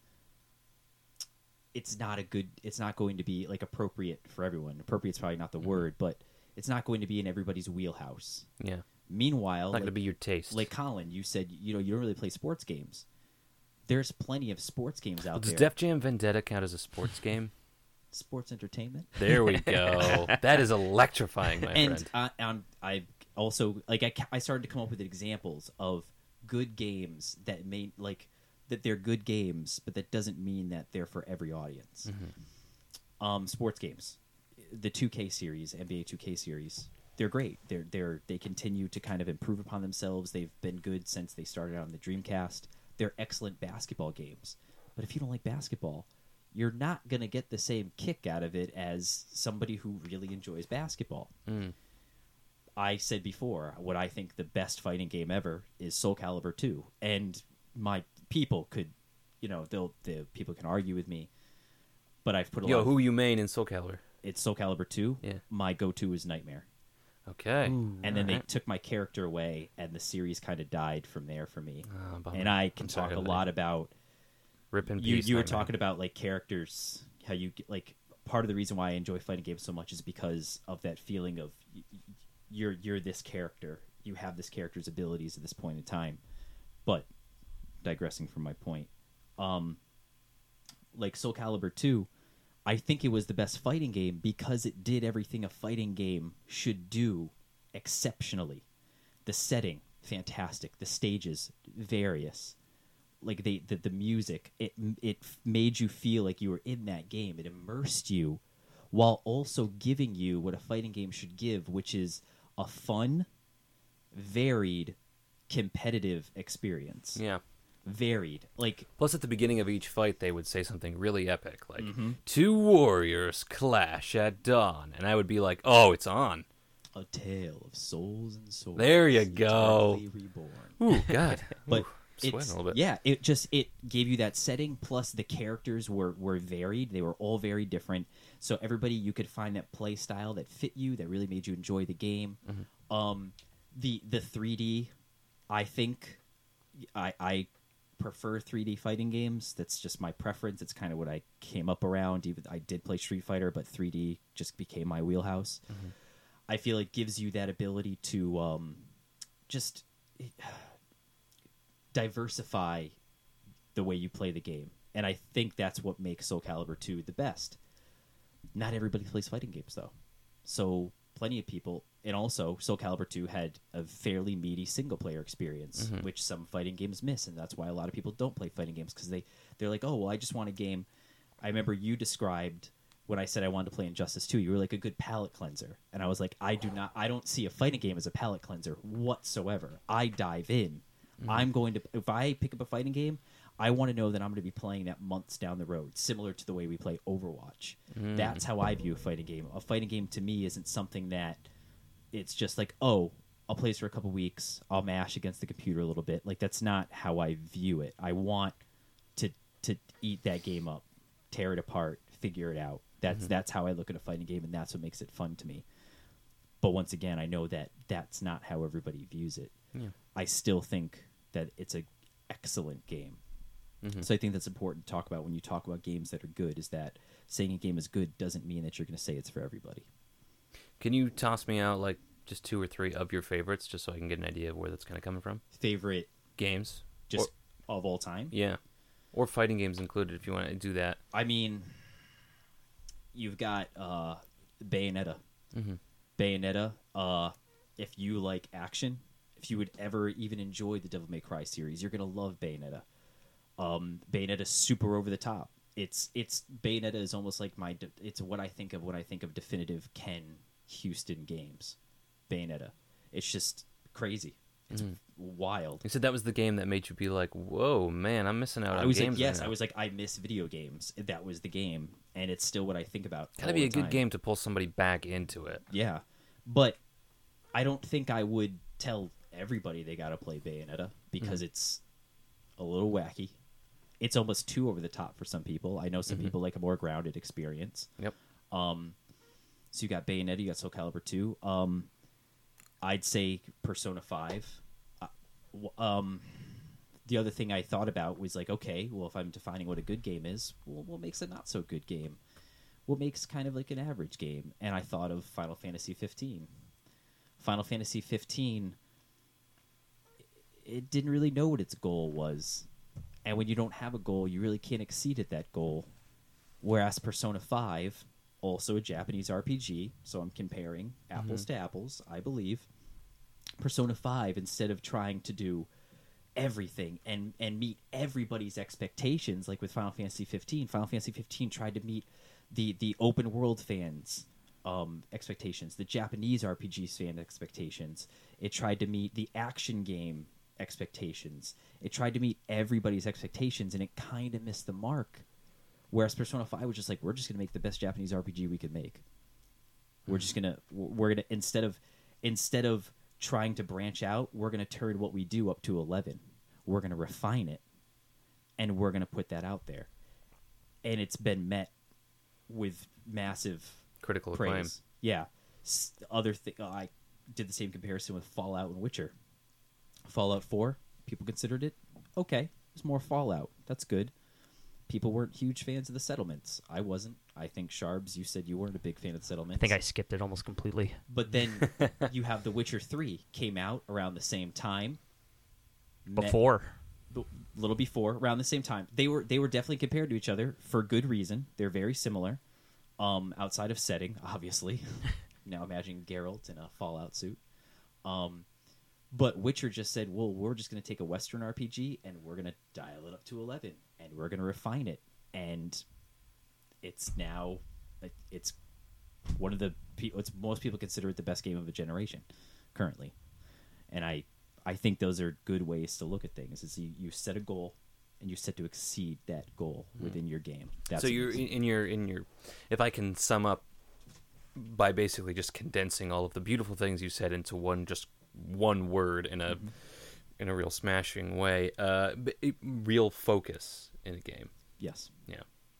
going to be like appropriate for everyone. Appropriate's probably not the word, but it's not going to be in everybody's wheelhouse. Yeah. Meanwhile, not going to be your taste. Like Colin, you said, you don't really play sports games. There's plenty of sports games out Does there. Def Jam Vendetta count as a sports game? Sports entertainment. There we go. That is electrifying, my friend. And I also I started to come up with examples of good games that that they're good games, but that doesn't mean that they're for every audience. Mm-hmm. Sports games, the 2K series, NBA 2K series, they're great. They continue to kind of improve upon themselves. They've been good since they started out on the Dreamcast. They're excellent basketball games. But if you don't like basketball, you're not going to get the same kick out of it as somebody who really enjoys basketball. Mm. I said before, what I think the best fighting game ever is Soul Calibur 2. And my people could, the people can argue with me, but I've put a lot. Who you main in Soul Calibur? It's Soul Calibur 2. Yeah. My go-to is Nightmare. Okay. Ooh, and then they took my character away, and the series kind of died from there for me. Bummer. And I can talk a lot about. Rip in peace. You were talking about like characters, how you like part of the reason why I enjoy fighting games so much is because of that feeling of you're this character. You have this character's abilities at this point in time. But digressing from my point, like Soul Calibur 2, I think it was the best fighting game because it did everything a fighting game should do exceptionally. The setting, fantastic. The stages, various. Like the music, it made you feel like you were in that game. It immersed you while also giving you what a fighting game should give, which is a fun, varied, competitive experience. Yeah. Varied. Like, plus at the beginning of each fight they would say something really epic, like two warriors clash at dawn, and I would be like, oh, it's on. a tale of souls and swords. There you go. Eternally reborn. Ooh, God. But Ooh, sweating a little bit. yeah, it gave you that setting. Plus, the characters were varied. They were all very different. So everybody, you could find that play style that fit you, that really made you enjoy the game. The 3D, I think, I prefer 3D fighting games. That's just my preference. It's kind of what I came up around. Even I did play Street Fighter, but 3D just became my wheelhouse. I feel it gives you that ability to just diversify the way you play the game. And I think that's what makes Soul Calibur 2 the best. Not everybody plays fighting games, though. So plenty of people... And also, Soul Calibur 2 had a fairly meaty single-player experience, which some fighting games miss. And that's why a lot of people don't play fighting games, because they're like, oh, well, I just want a game... I remember you described... When I said I wanted to play Injustice 2, you were like a good palate cleanser. And I was like, I don't see a fighting game as a palate cleanser whatsoever. I dive in. I'm going to... If I pick up a fighting game... I want to know that I'm going to be playing that months down the road, similar to the way we play Overwatch. That's how I view a fighting game. A fighting game to me isn't something that it's just like, oh, I'll play this for a couple weeks, I'll mash against the computer a little bit. Like, that's not how I view it. I want to eat that game up, tear it apart, figure it out. That's how I look at a fighting game, and that's what makes it fun to me. But once again, I know that that's not how everybody views it. Yeah. I still think that it's an excellent game. So I think that's important to talk about when you talk about games that are good, is that saying a game is good doesn't mean that you're going to say it's for everybody. Can you toss me out like just 2 or 3 of your favorites, just so I can get an idea of where that's kind of coming from? Favorite games, just of all time? Yeah, or fighting games included, if you want to do that. I mean, you've got Bayonetta. Bayonetta. If you like action, if you would ever even enjoy the Devil May Cry series, you're going to love Bayonetta. Bayonetta's super over the top. It's Bayonetta is almost like it's what I think of when I think of definitive Ken Houston games. Bayonetta. It's just crazy. It's wild. You said that was the game that made you be like, "Whoa, man, I'm missing out on games." Like, yes, right now. I was like, I miss video games. That was the game, and it's still what I think about. Gotta be a good game to pull somebody back into it. Yeah, but I don't think I would tell everybody they got to play Bayonetta because it's a little wacky. It's almost too over the top for some people. I know some people like a more grounded experience. Yep. So you got Bayonetta, you got Soul Calibur 2. I'd say Persona 5. The other thing I thought about was like, okay, well, if I'm defining what a good game is, well, what makes a not so good game? What makes kind of like an average game? And I thought of Final Fantasy 15. Final Fantasy 15, it didn't really know what its goal was. And when you don't have a goal, you really can't exceed at that goal. Whereas Persona 5, also a Japanese RPG, so I'm comparing apples to apples, I believe. Persona 5, instead of trying to do everything and meet everybody's expectations, like with Final Fantasy 15, Final Fantasy 15 tried to meet the open world fans' expectations, the Japanese RPG fan expectations. It tried to meet the action game expectations. It tried to meet everybody's expectations, and it kind of missed the mark. Whereas Persona 5 was just like, we're just going to make the best Japanese RPG we can make. We're gonna instead of trying to branch out, we're gonna turn what we do up to 11. We're gonna refine it, and we're gonna put that out there. And it's been met with massive Critical praise. acclaim. Yeah. I did the same comparison with Fallout and Witcher. Fallout 4, people considered it okay. There's more Fallout. That's good. People weren't huge fans of the settlements. I wasn't. I think, Sharbs, you said you weren't a big fan of the settlements. I think I skipped it almost completely. But then you have The Witcher 3 came out around the same time. before. A little before, around the same time. They were definitely compared to each other for good reason. They're very similar, outside of setting, obviously. Now imagine Geralt in a Fallout suit. But Witcher just said, well, we're just going to take a Western RPG and we're going to dial it up to 11 and we're going to refine it. And it's one of the most people consider it the best game of a generation currently. And I think those are good ways to look at things. Is you set a goal and you set to exceed that goal within your game. That's so you're in your if I can sum up by basically just condensing all of the beautiful things you said into one word in a real smashing way, real focus in a game. Yes. Yeah.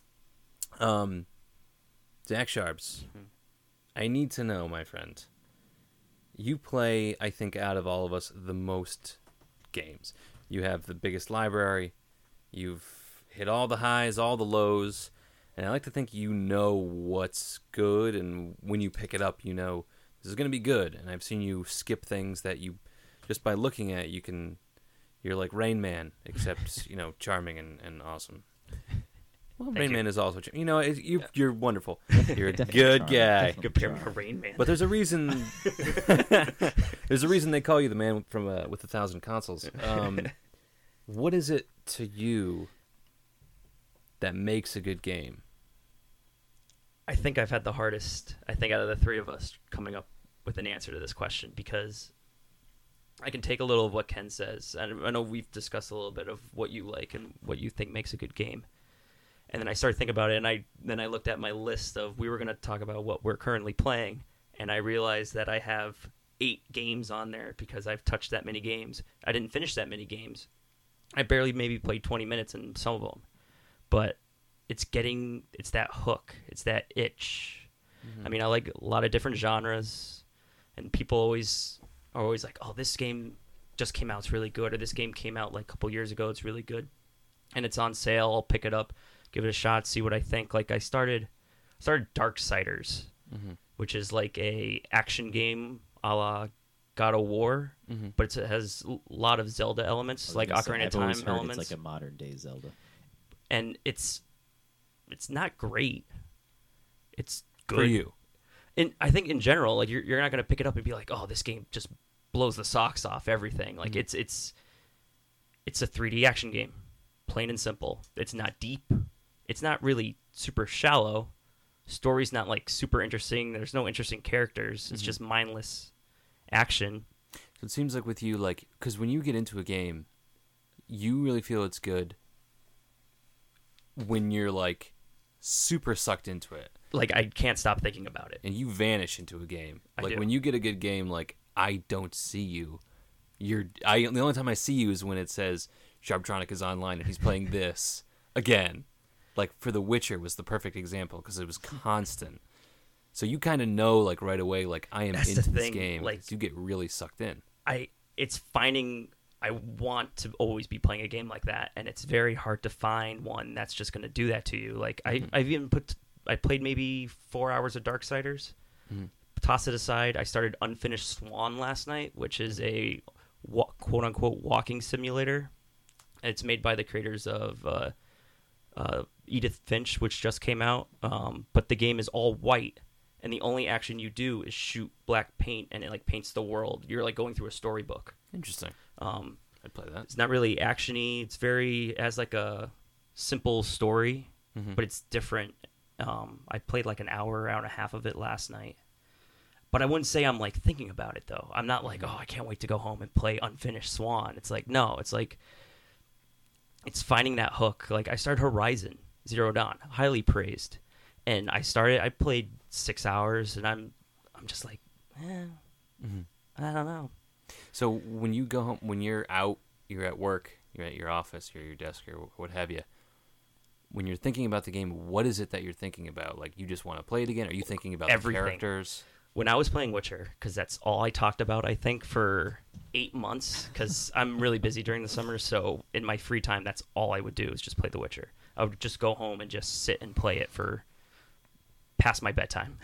Zach Sharps, I need to know, my friend. You play, I think, out of all of us, the most games. You have the biggest library. You've hit all the highs, all the lows. And I like to think you know what's good. And when you pick it up, you know this is going to be good. And I've seen you skip things that you, just by looking at it, you're like Rain Man, except, charming and awesome. Well, Rain Man is also, you're wonderful. You're a good guy. Compare me to Rain Man. But there's a reason. There's a reason they call you the man from with 1,000 consoles. What is it to you that makes a good game? I think I've had the hardest. I think out of the three of us coming up with an answer to this question, because I can take a little of what Ken says, and I know we've discussed a little bit of what you like and what you think makes a good game. And then I started thinking about it, and then I looked at my list of, we were going to talk about what we're currently playing, and I realized that I have 8 games on there because I've touched that many games. I didn't finish that many games. I barely maybe played 20 minutes in some of them. But it's that hook. It's that itch. I mean, I like a lot of different genres, and people are always like, oh, this game just came out, it's really good, or this game came out like a couple years ago, it's really good. And it's on sale, I'll pick it up, give it a shot, see what I think. Like I started Darksiders, which is like a action game a la God of War, but it has a lot of Zelda elements, like Ocarina of Time elements. It's like a modern day Zelda, and it's not great. It's good For you. And I think in general, like you're not gonna pick it up and be like, oh, this game just blows the socks off everything. Like it's a 3D action game, plain and simple. It's not deep. It's not really super shallow. Story's not like super interesting. There's no interesting characters. It's just mindless action. So it seems like with you, like, because when you get into a game, you really feel it's good when you're like super sucked into it. Like I can't stop thinking about it. And you vanish into a game. I do. When you get a good game, like I don't see you. The only time I see you is when it says Sharptronic is online and he's playing this again. Like for The Witcher was the perfect example because it was constant. So you kind of know like right away, like I am into this game. Like you get really sucked in. I want to always be playing a game like that, and it's very hard to find one that's just going to do that to you. Like I played maybe 4 hours of Darksiders. Toss it aside. I started Unfinished Swan last night, which is a quote unquote walking simulator. It's made by the creators of Edith Finch, which just came out. But the game is all white, and the only action you do is shoot black paint, and it like paints the world. You're like going through a storybook. Interesting. I'd play that. It's not really actiony. It's has like a simple story, but it's different. I played like an hour and a half of it last night. But I wouldn't say I'm like thinking about it though. I'm not like, oh, I can't wait to go home and play Unfinished Swan. It's like, no, it's like it's finding that hook. Like I started Horizon Zero Dawn, highly praised. And I played 6 hours, and I'm just like, I don't know. So when you go home, when you're out, you're at work, you're at your office, you're at your desk, or what have you, when you're thinking about the game, what is it that you're thinking about? Like, you just want to play it again? Are you thinking about Everything. The characters? When I was playing Witcher, because that's all I talked about, I think, for 8 months, because I'm really busy during the summer, so in my free time, that's all I would do is just play The Witcher. I would just go home and just sit and play it for past my bedtime.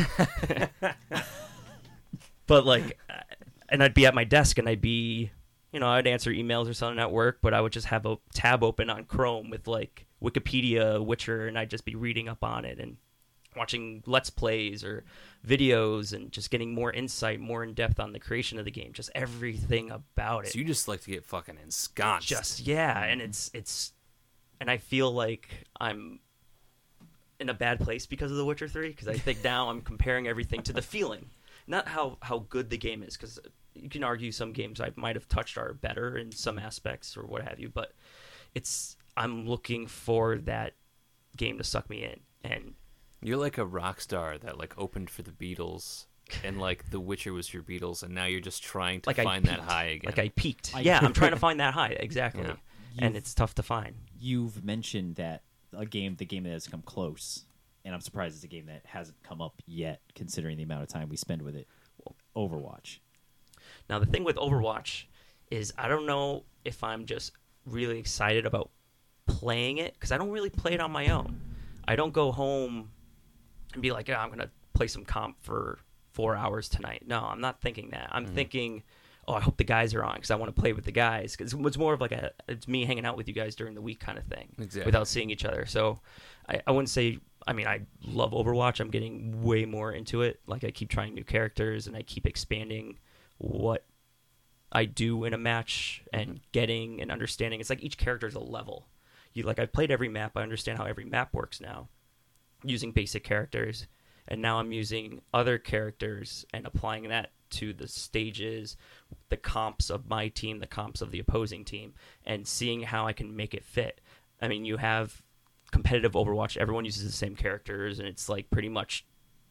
But, like, and I'd be at my desk, and I'd be I'd answer emails or something at work, but I would just have a tab open on Chrome with like Wikipedia Witcher, and I'd just be reading up on it and watching Let's Plays or videos and just getting more insight, more in depth on the creation of the game, just everything about it. So you just like to get fucking ensconced. And and I feel like I'm in a bad place because of The Witcher 3, because I think now I'm comparing everything to the feeling, not how good the game is, because you can argue some games I might have touched are better in some aspects or what have you, but I'm looking for that game to suck me in. And you're like a rock star that like opened for the Beatles, and like The Witcher was your Beatles, and now you're just trying to find that high again. Like I peaked. Yeah, I'm trying to find that high, exactly. Yeah. And it's tough to find. You've mentioned that the game that has come close, and I'm surprised it's a game that hasn't come up yet, considering the amount of time we spend with it. Overwatch. Now, the thing with Overwatch is I don't know if I'm just really excited about playing it, because I don't really play it on my own. I don't go home and be like, I'm going to play some comp for 4 hours tonight. No, I'm not thinking that. I'm thinking, I hope the guys are on, because I want to play with the guys. Because it's more of like it's me hanging out with you guys during the week kind of thing, without seeing each other. So I wouldn't say, I love Overwatch. I'm getting way more into it. Like I keep trying new characters, and I keep expanding what I do in a match and getting and understanding. It's like each character is a level. I've played every map. I understand how every map works now, using basic characters, and now I'm using other characters and applying that to the stages, the comps of my team, the comps of the opposing team, and seeing how I can make it fit. You have competitive Overwatch, everyone uses the same characters, and it's like pretty much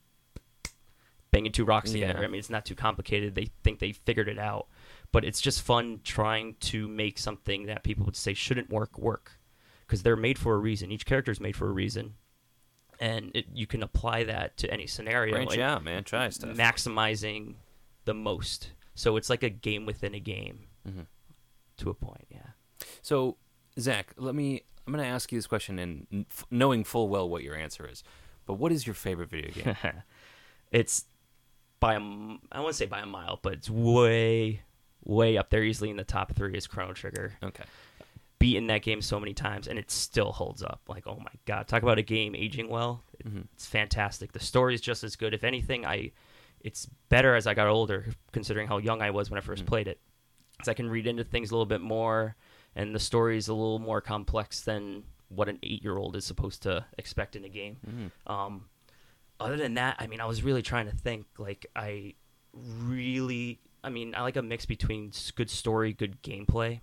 banging two rocks together. It's not too complicated. They think they figured it out, but it's just fun trying to make something that people would say shouldn't work, because they're made for a reason. Each character is made for a reason, and you can apply that to any scenario. Branch out, man. Try stuff. Maximizing the most. So it's like a game within a game, to a point. Yeah. So Zach, I'm going to ask you this question, and knowing full well what your answer is, but what is your favorite video game? It's I wouldn't say by a mile, but it's way, way up there, easily in the top 3 is Chrono Trigger. Okay. Beaten that game so many times, and it still holds up. Like, oh my god, talk about a game aging well. It's fantastic. The story is just as good. If anything, it's better as I got older, considering how young I was when I first played it. Because I can read into things a little bit more, and the story is a little more complex than what an 8-year-old is supposed to expect in a game. Other than that, I was really trying to think. Like, I like a mix between good story, good gameplay.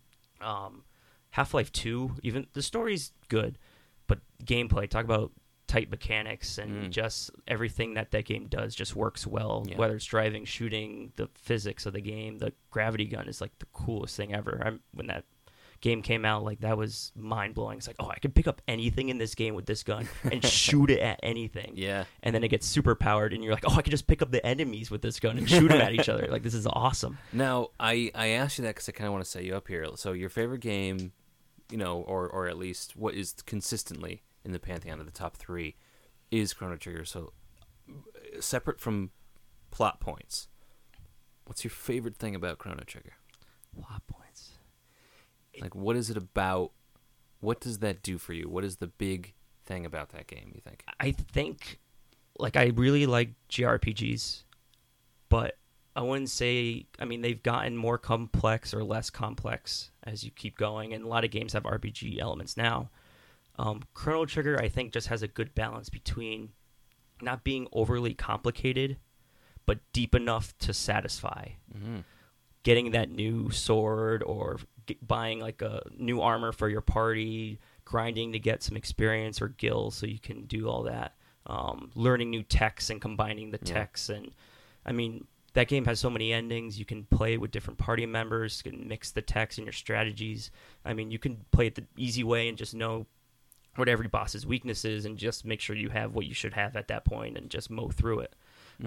Half-Life 2, even the story's good, but gameplay, talk about tight mechanics and just everything that game does just works well. Yeah. Whether it's driving, shooting, the physics of the game, the gravity gun is like the coolest thing ever. When that game came out, like that was mind-blowing. It's like, I can pick up anything in this game with this gun and shoot it at anything. Yeah. And then it gets super powered, and you're like, I can just pick up the enemies with this gun and shoot them at each other. Like, this is awesome. Now, I asked you that because I kind of want to set you up here. So your favorite game, or at least what is consistently in the pantheon of the top 3 is Chrono Trigger. So separate from plot points, what's your favorite thing about Chrono Trigger? Plot points. Like, what is it about? What does that do for you? What is the big thing about that game, you think? I think, I really like JRPGs, but I wouldn't say, they've gotten more complex or less complex as you keep going, and a lot of games have RPG elements now. Chrono Trigger, I think, just has a good balance between not being overly complicated, but deep enough to satisfy. Getting that new sword, or buying like a new armor for your party, grinding to get some experience or gills so you can do all that. Learning new techs and combining the techs, and that game has so many endings. You can play with different party members, you can mix the techs and your strategies. You can play it the easy way and just know what every boss's weakness is, and just make sure you have what you should have at that point and just mow through it.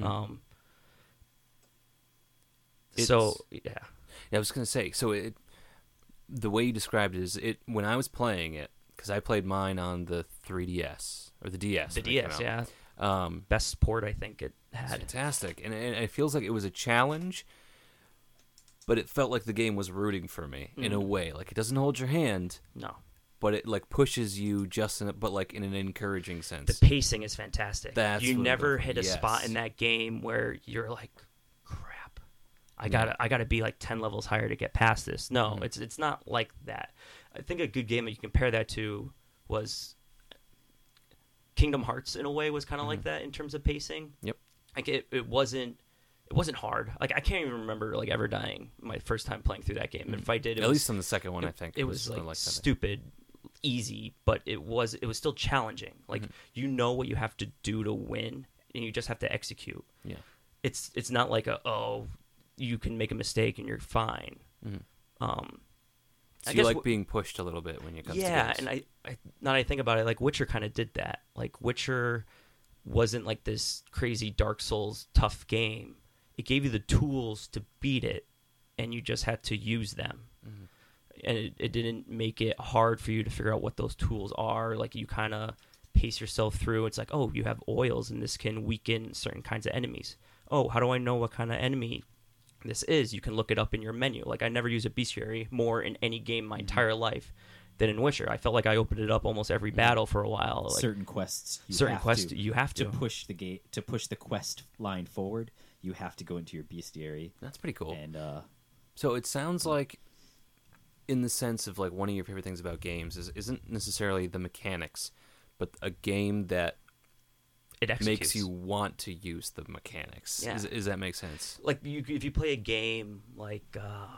So, yeah. I was going to say, the way you described it is, when I was playing it, because I played mine on the 3DS, or the DS. The DS, yeah. Best port I think it had. Fantastic. And it feels like it was a challenge, but it felt like the game was rooting for me in a way. Like, it doesn't hold your hand, No. but it like pushes you just in, but like in an encouraging The sense. pacing is fantastic. That's you what I'm never going for. hit a spot Yes. in that game where you're like, crap, I gotta be like 10 levels higher to get past this. No, Mm-hmm. it's not like that. I think a good game that you compare that to was Kingdom Hearts. In a way, was kind of like that in terms of pacing. Mm-hmm. Yep. Like it wasn't hard. Like I can't even remember like ever dying my first time playing through that game. And if I did, At least on the second one, I think it was like that. stupid easy, but it was still challenging. Like you know what you have to do to win, and you just have to execute. Yeah. It's not like you can make a mistake and you're fine. So I you guess like being pushed a little bit when you come to yeah, games. and I now that I think about it, like Witcher kind of did that. Like Witcher wasn't like this crazy Dark Souls tough game. It gave you the tools to beat it, and you just had to use them. And it didn't make it hard for you to figure out what those tools are. Like you kind of pace yourself through. It's like, oh, you have oils, and this can weaken certain kinds of enemies. Oh, how do I know what kind of enemy this is? You can look it up in your menu. Like I never use a bestiary more in any game my entire life than in Witcher. I felt like I opened it up almost every battle for a while. Like, certain quests, you have to. push the gate to push the quest line forward. You have to go into your bestiary, That's pretty cool. and So it sounds like, in the sense of like one of your favorite things about games isn't necessarily the mechanics, but a game that It executes. makes you want to use the mechanics. Yeah. Does that make sense? Like if you play a game like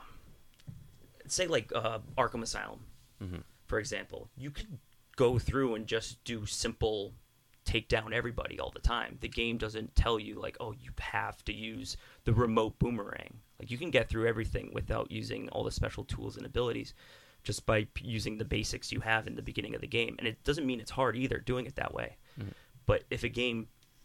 say like Arkham Asylum, for example, you could go through and just do simple take down everybody all the time. The game doesn't tell you like, oh, you have to use the remote boomerang. Like you can get through everything without using all the special tools and abilities, just by using the basics you have in the beginning of the game. And it doesn't mean it's hard either doing it that way. But if a game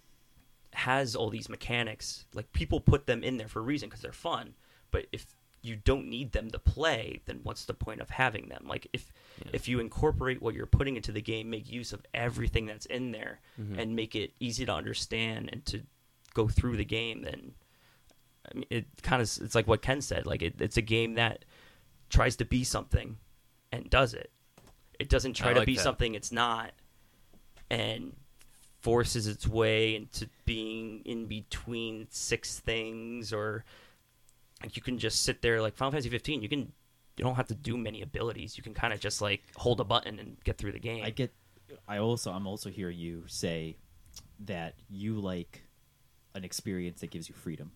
has all these mechanics, like people put them in there for a reason because they're fun. But if you don't need them to play, then what's the point of having them? Like if you incorporate what you're putting into the game, make use of everything that's in there, and make it easy to understand and to go through the game, then I mean, it's like what Ken said. Like it's a game that tries to be something and does it. It doesn't try to like be that. something it's not, and forces its way into being in between six things. Or like you can just sit there like Final Fantasy 15. You don't have to do many abilities. You can kind of just like hold a button and get through the game. I'm also hearing you say that you like an experience that gives you freedom,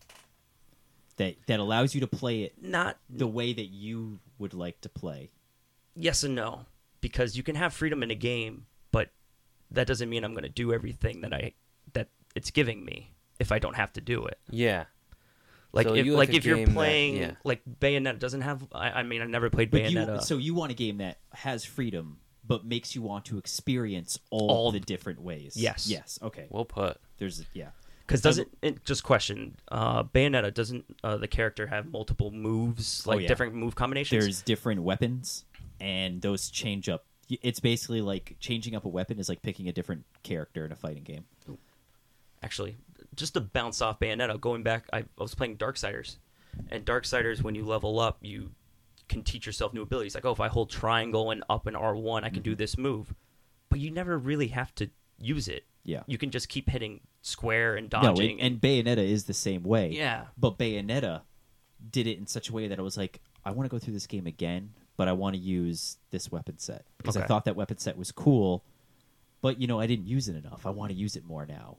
that allows you to play it Not the way that you would like to play. yes and no, because you can have freedom in a game, but that doesn't mean I'm going to do everything that it's giving me if I don't have to do it. Yeah. Like So if you like a if you're game that- playing yeah. like Bayonetta doesn't have. I mean, I never played But Bayonetta. so you want a game that has freedom, but makes you want to experience all the different ways. Yes. Yes. Okay. Well put. There's yeah. Because just question, Bayonetta doesn't the character have multiple moves, like yeah. different move combinations? There's different weapons, and those change up. It's basically like changing up a weapon is like picking a different character in a fighting game. Actually, just to bounce off Bayonetta, going back, I was playing Darksiders, and Darksiders, when you level up, you can teach yourself new abilities. Like, oh, if I hold triangle and up and R1, I can do this move. But you never really have to use it. Yeah. You can just keep hitting square and No, dodging. and Bayonetta is the same way. Yeah. But Bayonetta did it in such a way that I was like, I want to go through this game again, but I want to use this weapon set because I Okay. thought that weapon set was cool, but I didn't use it enough. I want to use it more now.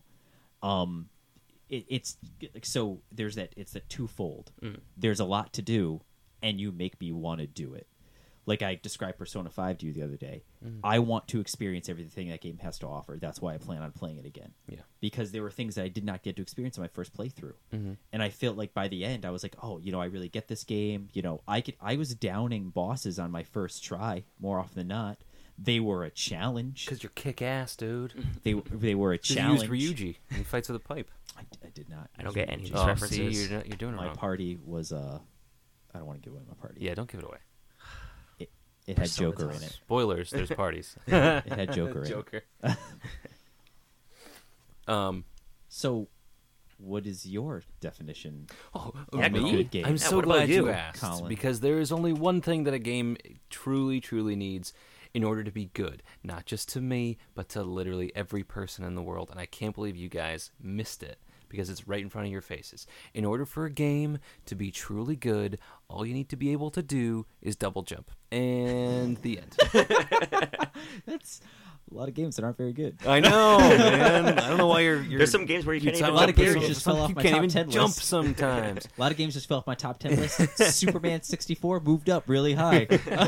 It's so there's that. It's the twofold. There's a lot to do, and you make me want to do it. Like I described Persona 5 to you the other day. I want to experience everything that game has to offer. That's why I plan on playing it again. Yeah. Because there were things that I did not get to experience in my first playthrough. And I felt like by the end, I was like, oh, I really get this game. I was downing bosses on my first try more often than not. They were a challenge. Because you're kick ass, dude. They were a You challenge. used Ryuji. He fights with a pipe. I did not. I don't get any of these Oh, references. see, you're doing it My wrong. party was I don't want to give away my party. Yeah, don't give it away. It had Persona Joker does. in it. Spoilers. There's parties. It had Joker in it. Joker. So what is your definition? Oh, Yeah, me? good game. I'm Yeah, so what about glad you you, asked, Colin? because there is only one thing that a game truly, truly needs in order to be good. Not just to me, but to literally every person in the world. And I can't believe you guys missed it, because it's right in front of your faces. In order for a game to be truly good, all you need to be able to do is double jump. And the end. That's a lot of games that aren't very good. I know, man. I don't know why you're There's some games where you can't talking even a lot about of games people- just some fell off people my can't top even 10 jump list. sometimes. A lot of games just fell off my top 10 list. Superman 64 moved up really high.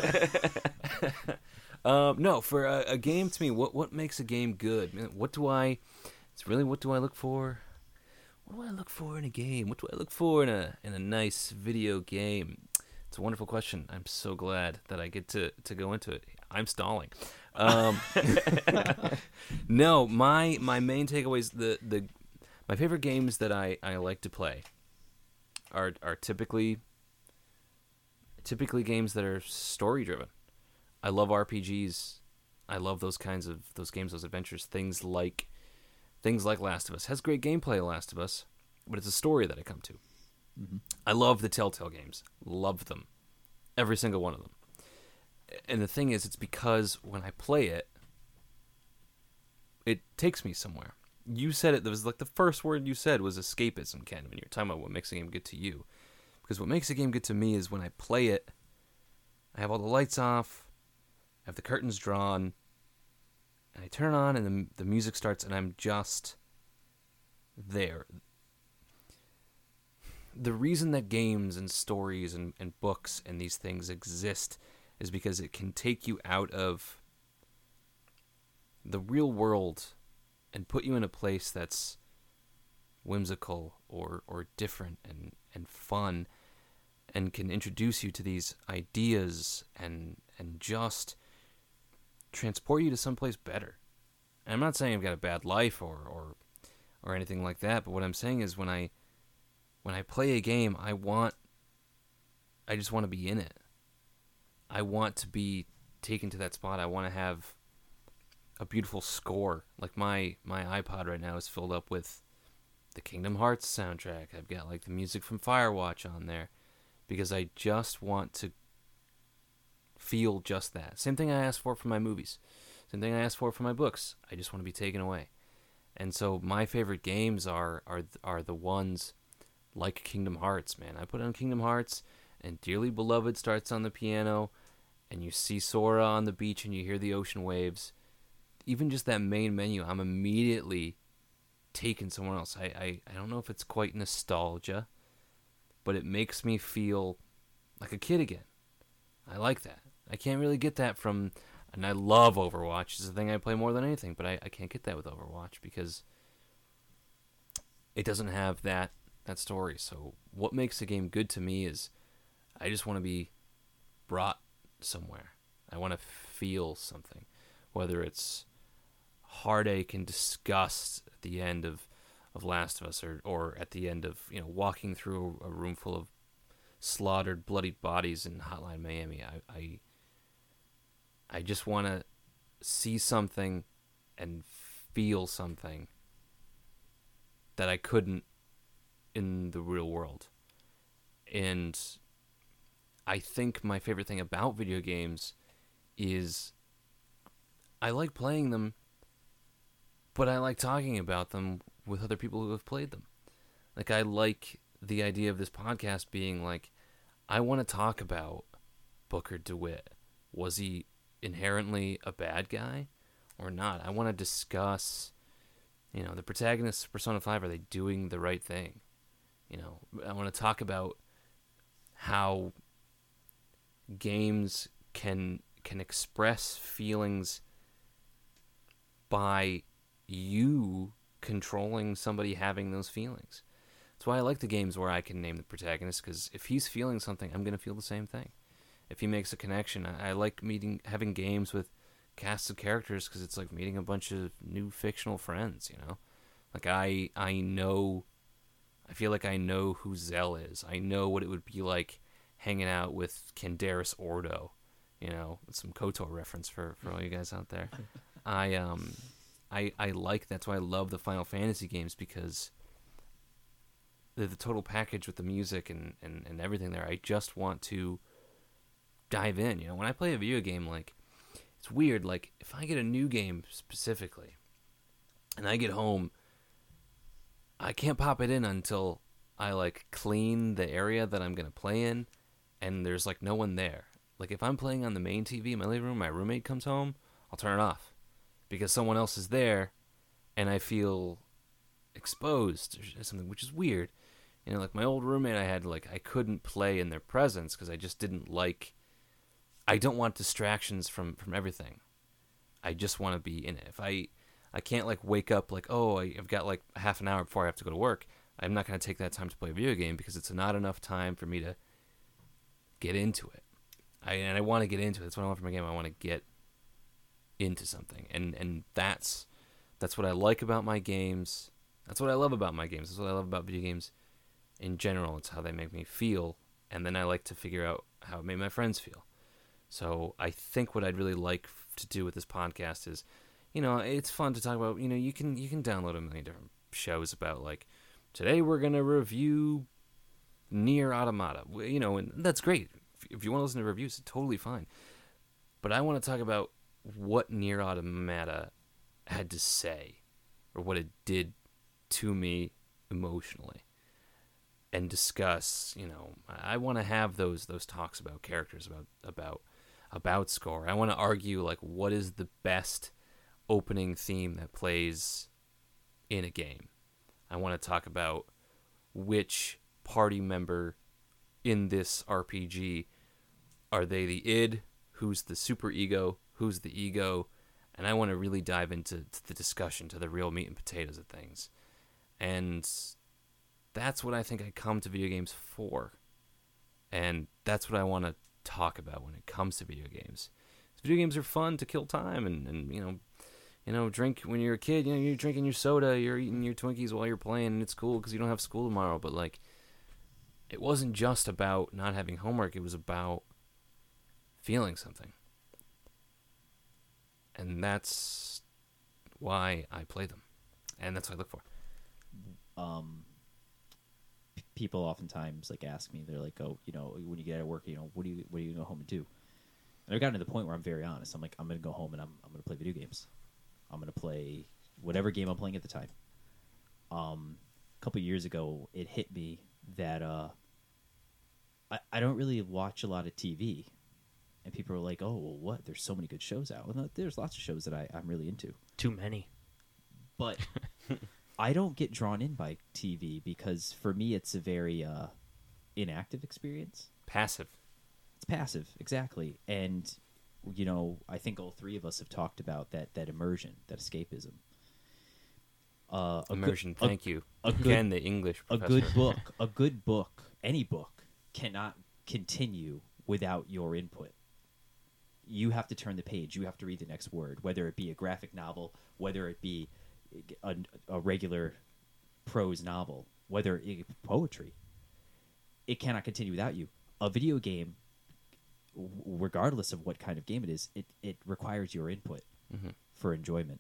No, for a game to me, what makes a game good? Man, what do I look for? What do I look for in a game? What do I look for in a nice video game? It's a wonderful question. I'm so glad that I get to go into it. I'm stalling. No, my main takeaways, my favorite games that I like to play are typically games that are story driven. I love RPGs. I love those kinds of games, those adventures. Things like Last of Us has great gameplay. Last of Us, but it's a story that I come to. Mm-hmm. I love the Telltale games. Love them, every single one of them. And the thing is, it's because when I play it, it takes me somewhere. You said it. That was like the first word you said was escapism, Ken, when you were talking about what makes a game good to you. Because what makes a game good to me is when I play it, I have all the lights off, I have the curtains drawn, and I turn on and the music starts and I'm just there. The reason that games and stories and books and these things exist is because it can take you out of the real world and put you in a place that's whimsical or different and fun, and can introduce you to these ideas and just transport you to someplace better. And I'm not saying I've got a bad life or anything like that, but what I'm saying is when I play a game, I just want to be in it. I want to be taken to that spot. I want to have a beautiful score. Like my iPod right now is filled up with the Kingdom Hearts soundtrack. I've got like the music from Firewatch on there because I just want to feel just that. Same thing I ask for my movies. Same thing I ask for my books. I just want to be taken away. And so my favorite games are the ones like Kingdom Hearts, man. I put on Kingdom Hearts and Dearly Beloved starts on the piano and you see Sora on the beach and you hear the ocean waves. Even just that main menu, I'm immediately taken somewhere else. I don't know if it's quite nostalgia, but it makes me feel like a kid again. I like that. I can't really get that from, and I love Overwatch. It's the thing I play more than anything, but I can't get that with Overwatch because it doesn't have that story. So what makes a game good to me is I just want to be brought somewhere. I want to feel something, whether it's heartache and disgust at the end of Last of Us or at the end of walking through a room full of slaughtered, bloodied bodies in Hotline Miami. I just want to see something and feel something that I couldn't in the real world. And I think my favorite thing about video games is I like playing them, but I like talking about them with other people who have played them. Like, I like the idea of this podcast being like, I want to talk about Booker DeWitt. Was he inherently a bad guy or not? I want to discuss, the protagonists of Persona 5, are they doing the right thing? I want to talk about how games can express feelings by you controlling somebody having those feelings. That's why I like the games where I can name the protagonist, because if he's feeling something, I'm going to feel the same thing. If he makes a connection, I like having games with casts of characters because it's like meeting a bunch of new fictional friends, Like I feel like I know who Zell is. I know what it would be like hanging out with Candaris Ordo, some KOTOR reference for all you guys out there. I like, that's why I love the Final Fantasy games, because the total package with the music and everything there. I just want to dive in. You know, when I play a video game, like, it's weird. Like, if I get a new game specifically, and I get home, I can't pop it in until I, like, clean the area that I'm gonna play in, and there's, like, no one there. Like, if I'm playing on the main TV in my living room, my roommate comes home, I'll turn it off because someone else is there, and I feel exposed or something, which is weird. You know, like my old roommate, I couldn't play in their presence because I just didn't like. I don't want distractions from everything. I just want to be in it. If I can't like wake up like, oh, I've got like half an hour before I have to go to work. I'm not going to take that time to play a video game because it's not enough time for me to get into it. I want to get into it. That's what I want from a game. I want to get into something, and that's what I like about my games. That's what I love about my games. That's what I love about video games in general. It's how they make me feel, and then I like to figure out how it made my friends feel. So I think what I'd really like to do with this podcast is, you know, it's fun to talk about. You know, you can download a million different shows about, like, today we're gonna review Nier Automata. You know, and that's great. If you want to listen to reviews, it's totally fine. But I want to talk about what Nier Automata had to say, or what it did to me emotionally, and discuss. You know, I want to have those talks about characters, about score. I want to argue, like, what is the best opening theme that plays in a game. I want to talk about which party member in this RPG, are they the id, who's the super ego, who's the ego, and I want to really dive into the discussion, to the real meat and potatoes of things. And that's what I think I come to video games for. And that's what I want to talk about when it comes to video games. Video games are fun to kill time and you know, drink when you're a kid. You know, you're drinking your soda, you're eating your Twinkies while you're playing, and it's cool because you don't have school tomorrow. But, like, it wasn't just about not having homework. It was about feeling something. And that's why I play them. And that's what I look for. People oftentimes, like, ask me, they're like, oh, you know, when you get out of work, you know, what do you going to go home and do? And I've gotten to the point where I'm very honest. I'm like, I'm going to go home and I'm going to play video games. I'm going to play whatever game I'm playing at the time. A couple of years ago, it hit me that I don't really watch a lot of TV. And people are like, oh, well, what? There's so many good shows out. Well, no, there's lots of shows that I'm really into. Too many. But I don't get drawn in by TV because, for me, it's a very inactive experience. Passive. It's passive, exactly. And, you know, I think all three of us have talked about that immersion, that escapism. Immersion, thank you. Again, the English professor. A good book, any book, cannot continue without your input. You have to turn the page. You have to read the next word, whether it be a graphic novel, whether it be a regular prose novel, whether it be poetry. It cannot continue without you. A video game, regardless of what kind of game it is, it requires your input for enjoyment.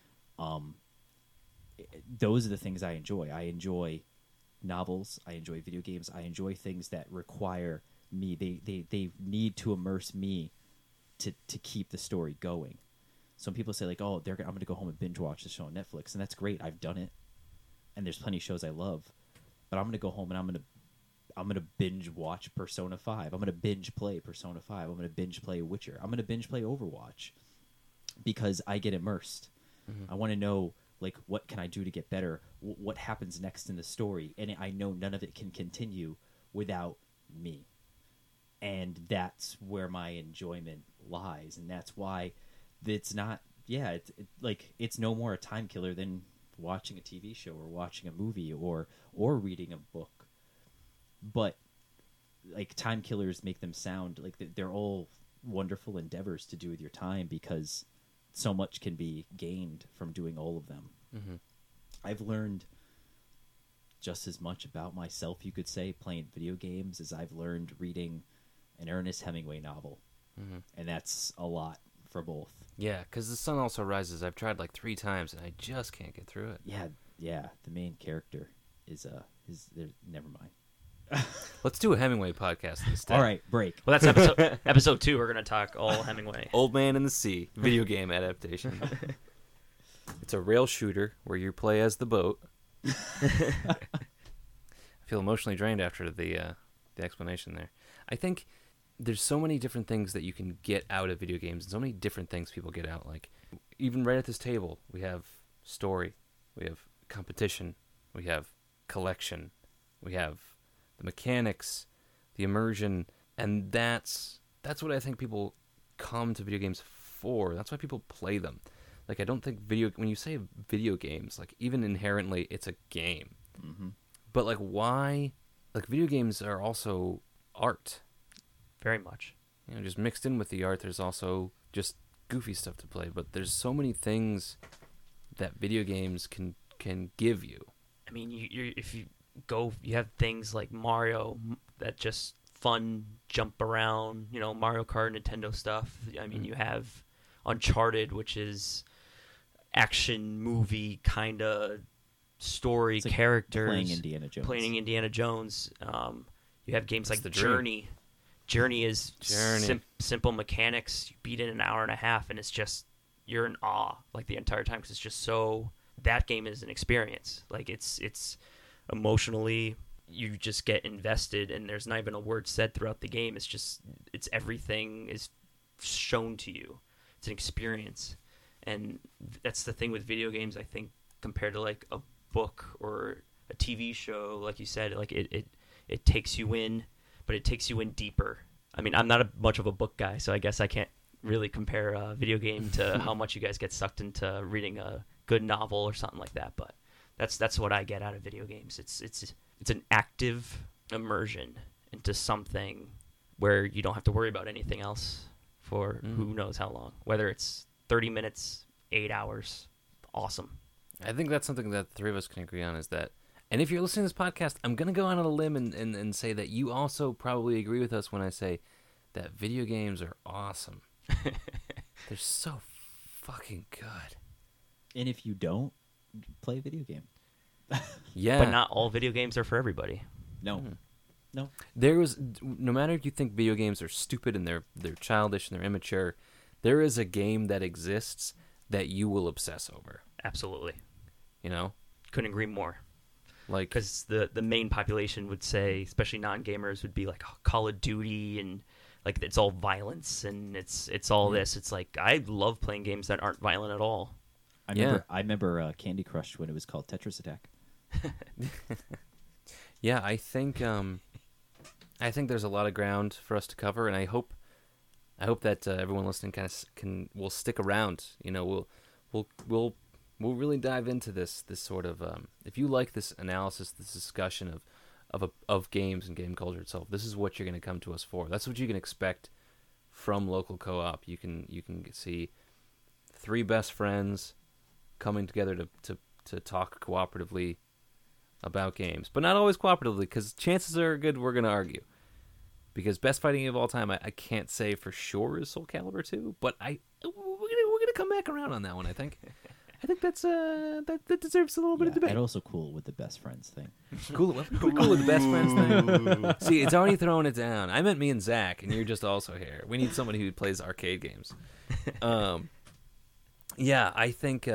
Those are the things I enjoy. I enjoy novels. I enjoy video games. I enjoy things that require me. They need to immerse me to keep the story going. Some people say, like, oh, I'm going to go home and binge watch the show on Netflix, and that's great. I've done it, and there's plenty of shows I love. But I'm going to go home and I'm going to binge watch Persona 5. I'm going to binge play Persona 5. I'm going to binge play Witcher. I'm going to binge play Overwatch because I get immersed. I want to know, like, what can I do to get better? What happens next in the story? And I know none of it can continue without me. And that's where my enjoyment lies. And that's why it's not, it's no more a time killer than watching a TV show or watching a movie or reading a book. But, like, time killers make them sound like they're all wonderful endeavors to do with your time because so much can be gained from doing all of them. I've learned just as much about myself, you could say, playing video games as I've learned reading an Ernest Hemingway novel. And that's a lot for both. Yeah, because The Sun Also Rises, I've tried like 3 times and I just can't get through it. Yeah. The main character is Never mind. Let's do a Hemingway podcast instead. All right, break. Well, that's episode 2. We're gonna talk all Hemingway. Old Man in the Sea video game adaptation. It's a rail shooter where you play as the boat. I feel emotionally drained after the explanation there. I think there's so many different things that you can get out of video games, and so many different things people get out. Like, even right at this table, we have story, we have competition, we have collection, we have the mechanics, the immersion, and that's what I think people come to video games for. That's why people play them. Like, I don't think when you say video games, like, even inherently, it's a game. Mm-hmm. But, like, why? Like, video games are also art. Very much. You know, just mixed in with the art, there's also just goofy stuff to play. But there's so many things that video games can give you. I mean, if you go, you have things like Mario that just fun, jump around, Mario Kart, Nintendo stuff. I mean, you have Uncharted, which is action movie kind of story, like characters. Playing Indiana Jones. You have games That's like the dream. Journey. Journey is simple mechanics. You beat it in an hour and a half, and it's just, you're in awe like the entire time because it's just so. That game is an experience. Like, it's emotionally, you just get invested, and there's not even a word said throughout the game. It's everything is shown to you. It's an experience, and that's the thing with video games, I think, compared to like a book or a TV show. Like you said, like it takes you in, but it takes you in deeper. I mean, I'm not much of a book guy, so I guess I can't really compare a video game to how much you guys get sucked into reading a good novel or something like that. But that's what I get out of video games. It's an active immersion into something where you don't have to worry about anything else for who knows how long. Whether it's 30 minutes, 8 hours, awesome. I think that's something that the three of us can agree on, is that, and if you're listening to this podcast, I'm going to go on a limb and say that you also probably agree with us when I say that video games are awesome. They're so fucking good. And if you don't, play a video game. Yeah. But not all video games are for everybody. No. No. No matter if you think video games are stupid and they're childish and they're immature, there is a game that exists that you will obsess over. Absolutely. You know? Couldn't agree more. Like, because the main population would say, especially non-gamers, would be like Call of Duty, and like it's all violence and it's all this. It's like, I love playing games that aren't violent at all. I remember Candy Crush when it was called Tetris Attack. Yeah, I think there's a lot of ground for us to cover, and I hope that everyone listening will stick around. You know, we'll really dive into this sort of if you like this analysis, this discussion of games and game culture itself, this is what you're going to come to us for. That's what you can expect from local co-op. You can see three best friends coming together to talk cooperatively about games, but not always cooperatively, because chances are good we're going to argue. Because best fighting game of all time, I can't say for sure is Soul Calibur 2, but we're gonna come back around on that one. I think that's that deserves a little bit of debate. And also cool with the best friends thing. Cool with the best friends thing. See, it's already throwing it down. I meant me and Zach, and you're just also here. We need somebody who plays arcade games. Yeah, I think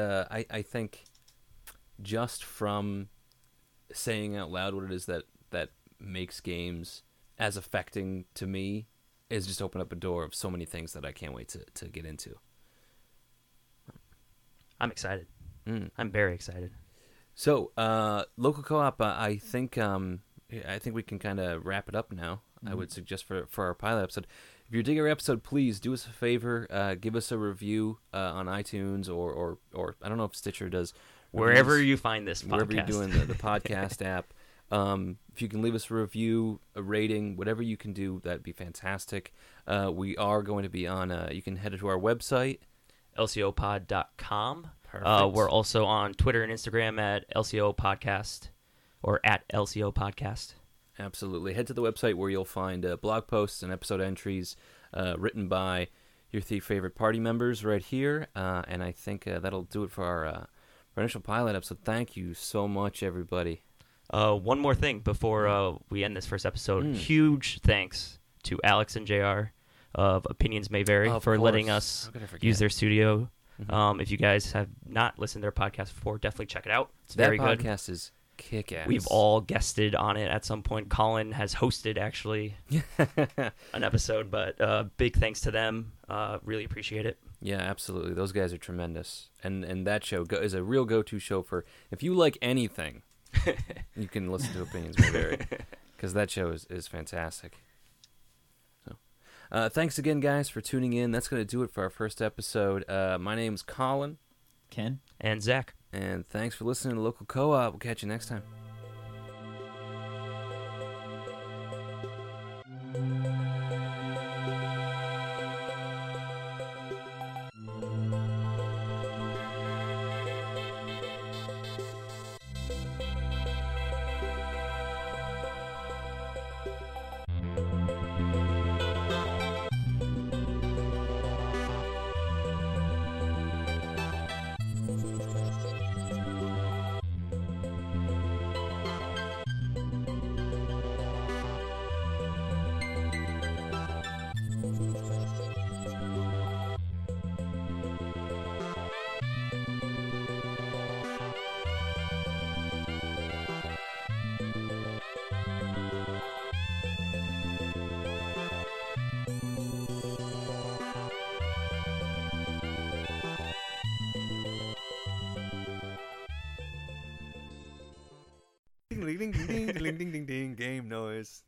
just from saying out loud what it is that makes games as affecting to me is just open up a door of so many things that I can't wait to get into. I'm excited. I'm very excited. So, local co-op, I think we can kind of wrap it up now. I would suggest for our pilot episode. If you dig our episode, please do us a favor, give us a review on iTunes or I don't know if Stitcher does. Wherever you find this podcast. Wherever you're doing the podcast app. If you can leave us a review, a rating, whatever you can do, that'd be fantastic. We are going to be on, you can head to our website, lcopod.com. Perfect. We're also on Twitter and Instagram at LCO Podcast or at LCO Podcast. Absolutely. Head to the website where you'll find blog posts and episode entries written by your three favorite party members right here. And I think that'll do it for our initial pilot episode. Thank you so much, everybody. One more thing before we end this first episode. Mm. Huge thanks to Alex and JR of Opinions May Vary Of for letting course. us How could I forget? use their studio. Mhm. If you guys have not listened to their podcast before, definitely check it out. It's That very good. podcast is kick-ass. We've all guested on it at some point. Colin has hosted, actually, an episode, but big thanks to them. Really appreciate it. Yeah, absolutely. Those guys are tremendous, and that show is a real go-to show for if you like anything. You can listen to Opinions May Vary because that show is fantastic. So, thanks again, guys, for tuning in. That's going to do it for our first episode. My name's Colin, Ken? And Zach. and thanks for listening to Local Co-op. We'll catch you next time. Ding ding ding ding ding ding ding ding. Game noise.